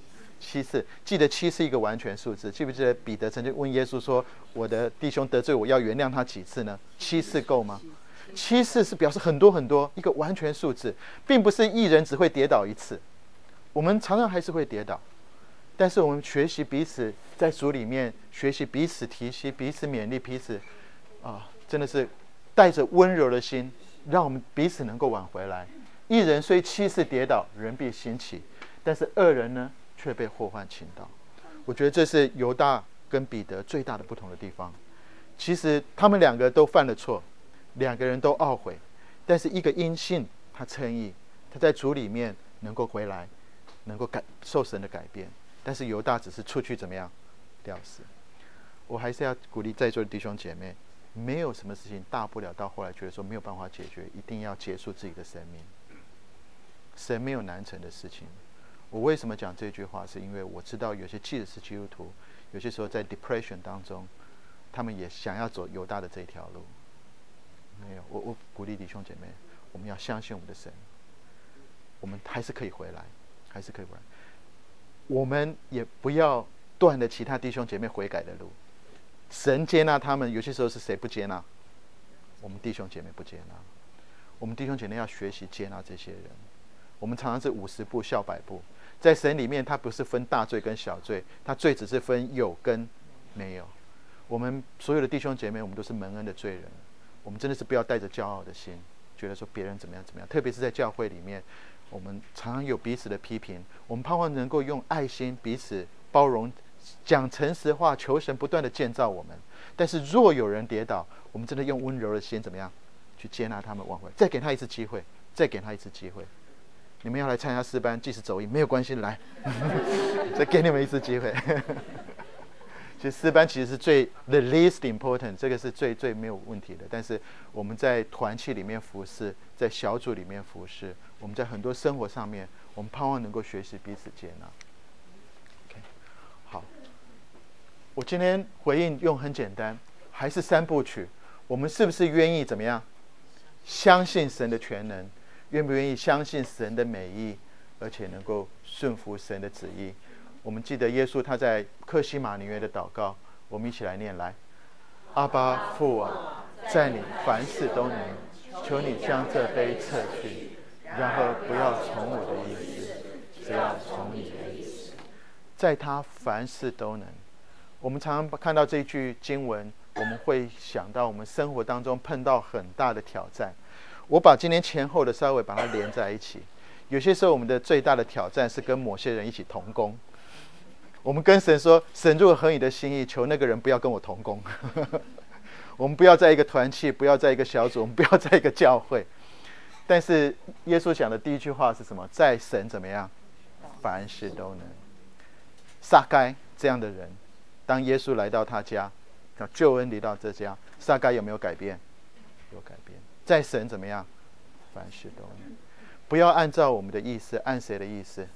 [SPEAKER 1] ？7次。记得7是一个完全数字。记不记得彼得曾经问耶稣说：“我的弟兄得罪我，要原谅他几次呢？7次够吗？7次是表示很多很多，一个完全数字，并不是义人只会跌倒1次。我们常常还是会跌倒，但是我们学习彼此在主里面学习彼此提携、彼此勉励、彼此真的是带着温柔的心，让我们彼此能够挽回来。一人虽7次跌倒，人必兴起；但是恶人呢，却被祸患倾倒。我觉得这是犹大跟彼得最大的不同的地方。其实他们两个都犯了错，两个人都懊悔，但是一个因信他称义，他在主里面能够回来，能够受神的改变。但是犹大只是出去怎么样？吊死。我还是要鼓励在座的弟兄姐妹，没有什么事情大不了到后来觉得说没有办法解决，一定要结束自己的生命。神没有难成的事情。我为什么讲这句话？是因为我知道有些即使是基督徒，有些时候在 depression 当中，他们也想要走犹大的这条路。没有，我鼓励弟兄姐妹，我们要相信我们的神，我们还是可以回来，还是可以回来。我们也不要断了其他弟兄姐妹悔改的路。神接纳他们，有些时候是谁不接纳？我们弟兄姐妹不接纳。我们弟兄姐妹要学习接纳这些人。我们常常是50步笑100步，在神里面，他不是分大罪跟小罪，他罪只是分有跟没有。我们所有的弟兄姐妹，我们都是蒙恩的罪人。我们真的是不要带着骄傲的心，觉得说别人怎么样怎么样。特别是在教会里面，我们常常有彼此的批评，我们盼望能够用爱心彼此包容，讲诚实话，求神不断的建造我们。但是若有人跌倒，我们真的用温柔的心怎么样去接纳他们，挽回，再给他一次机会，再给他一次机会。你们要来参加诗班，即使走音没有关系，来再给你们一次机会。其实诗班其实是the least important， 这个是最没有问题的。但是我们在团契里面服侍，在小组里面服侍，我们在很多生活上面，我们盼望能够学习彼此接纳。OK， 好，我今天回应用很简单，还是3部曲。我们是不是愿意怎么样？相信神的全能，愿不愿意相信神的美意，而且能够顺服神的旨意？我们记得耶稣他在客西马尼园的祷告，我们一起来念来：阿爸父啊，在你凡事都能，求你将这杯撤去，然而不要从我的意思，只要从你的意思。在他凡事都能。我们常常看到这句经文，我们会想到我们生活当中碰到很大的挑战。我把今天前后的稍微把它连在一起。有些时候我们的最大的挑战是跟某些人一起同工。我们跟神说，神若合你的心意，求那个人不要跟我同工。我们不要在一个团契，不要在一个小组，我们不要在一个教会。但是耶稣讲的第一句话是什么？在神怎么样？凡事都能。撒该这样的人，当耶稣来到他家，救恩临到这家，撒该有没有改变？有改变。在神怎么样？凡事都能。不要按照我们的意思，按谁的意思？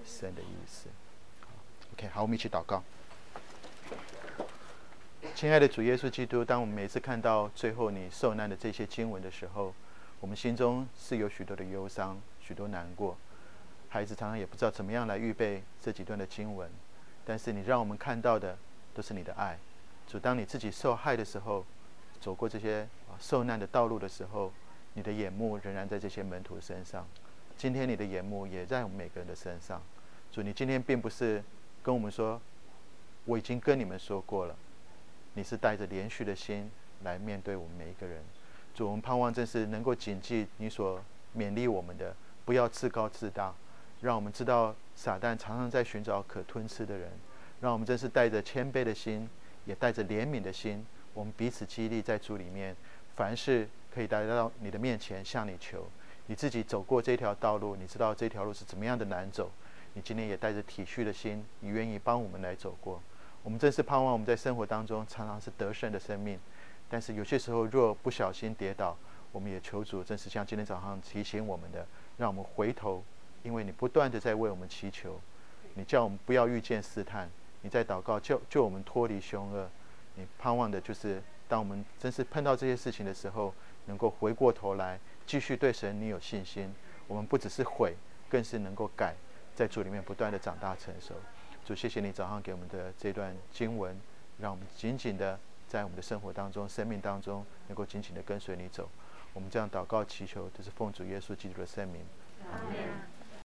[SPEAKER 1] 神的意思。OK， 好，我们一起祷告。亲爱的主耶稣基督，当我们每次看到最后你受难的这些经文的时候，我们心中是有许多的忧伤，许多难过。孩子常常也不知道怎么样来预备这几段的经文，但是你让我们看到的都是你的爱。主，当你自己受害的时候，走过这些受难的道路的时候，你的眼目仍然在这些门徒身上。今天你的眼目也在我们每个人的身上。主，你今天并不是跟我们说我已经跟你们说过了，你是带着连续的心来面对我们每一个人。主，我们盼望正是能够谨记你所勉励我们的，不要自高自大，让我们知道撒旦常常在寻找可吞吃的人，让我们真是带着谦卑的心，也带着怜悯的心，我们彼此激励，在主里面凡事可以来到你的面前向你求。你自己走过这条道路，你知道这条路是怎么样的难走，你今天也带着体恤的心，你愿意帮我们来走过。我们真是盼望我们在生活当中常常是得胜的生命，但是有些时候若不小心跌倒，我们也求主真是像今天早上提醒我们的，让我们回头，因为你不断的在为我们祈求，你叫我们不要遇见试探，你在祷告救我们脱离凶恶。你盼望的就是当我们真是碰到这些事情的时候，能够回过头来继续对神你有信心。我们不只是悔，更是能够改，在主里面不断的长大成熟。主，谢谢你早上给我们的这段经文，让我们紧紧的在我们的生活当中、生命当中能够紧紧的跟随你走。我们这样祷告祈求，这是奉主耶稣基督的圣名。阿们。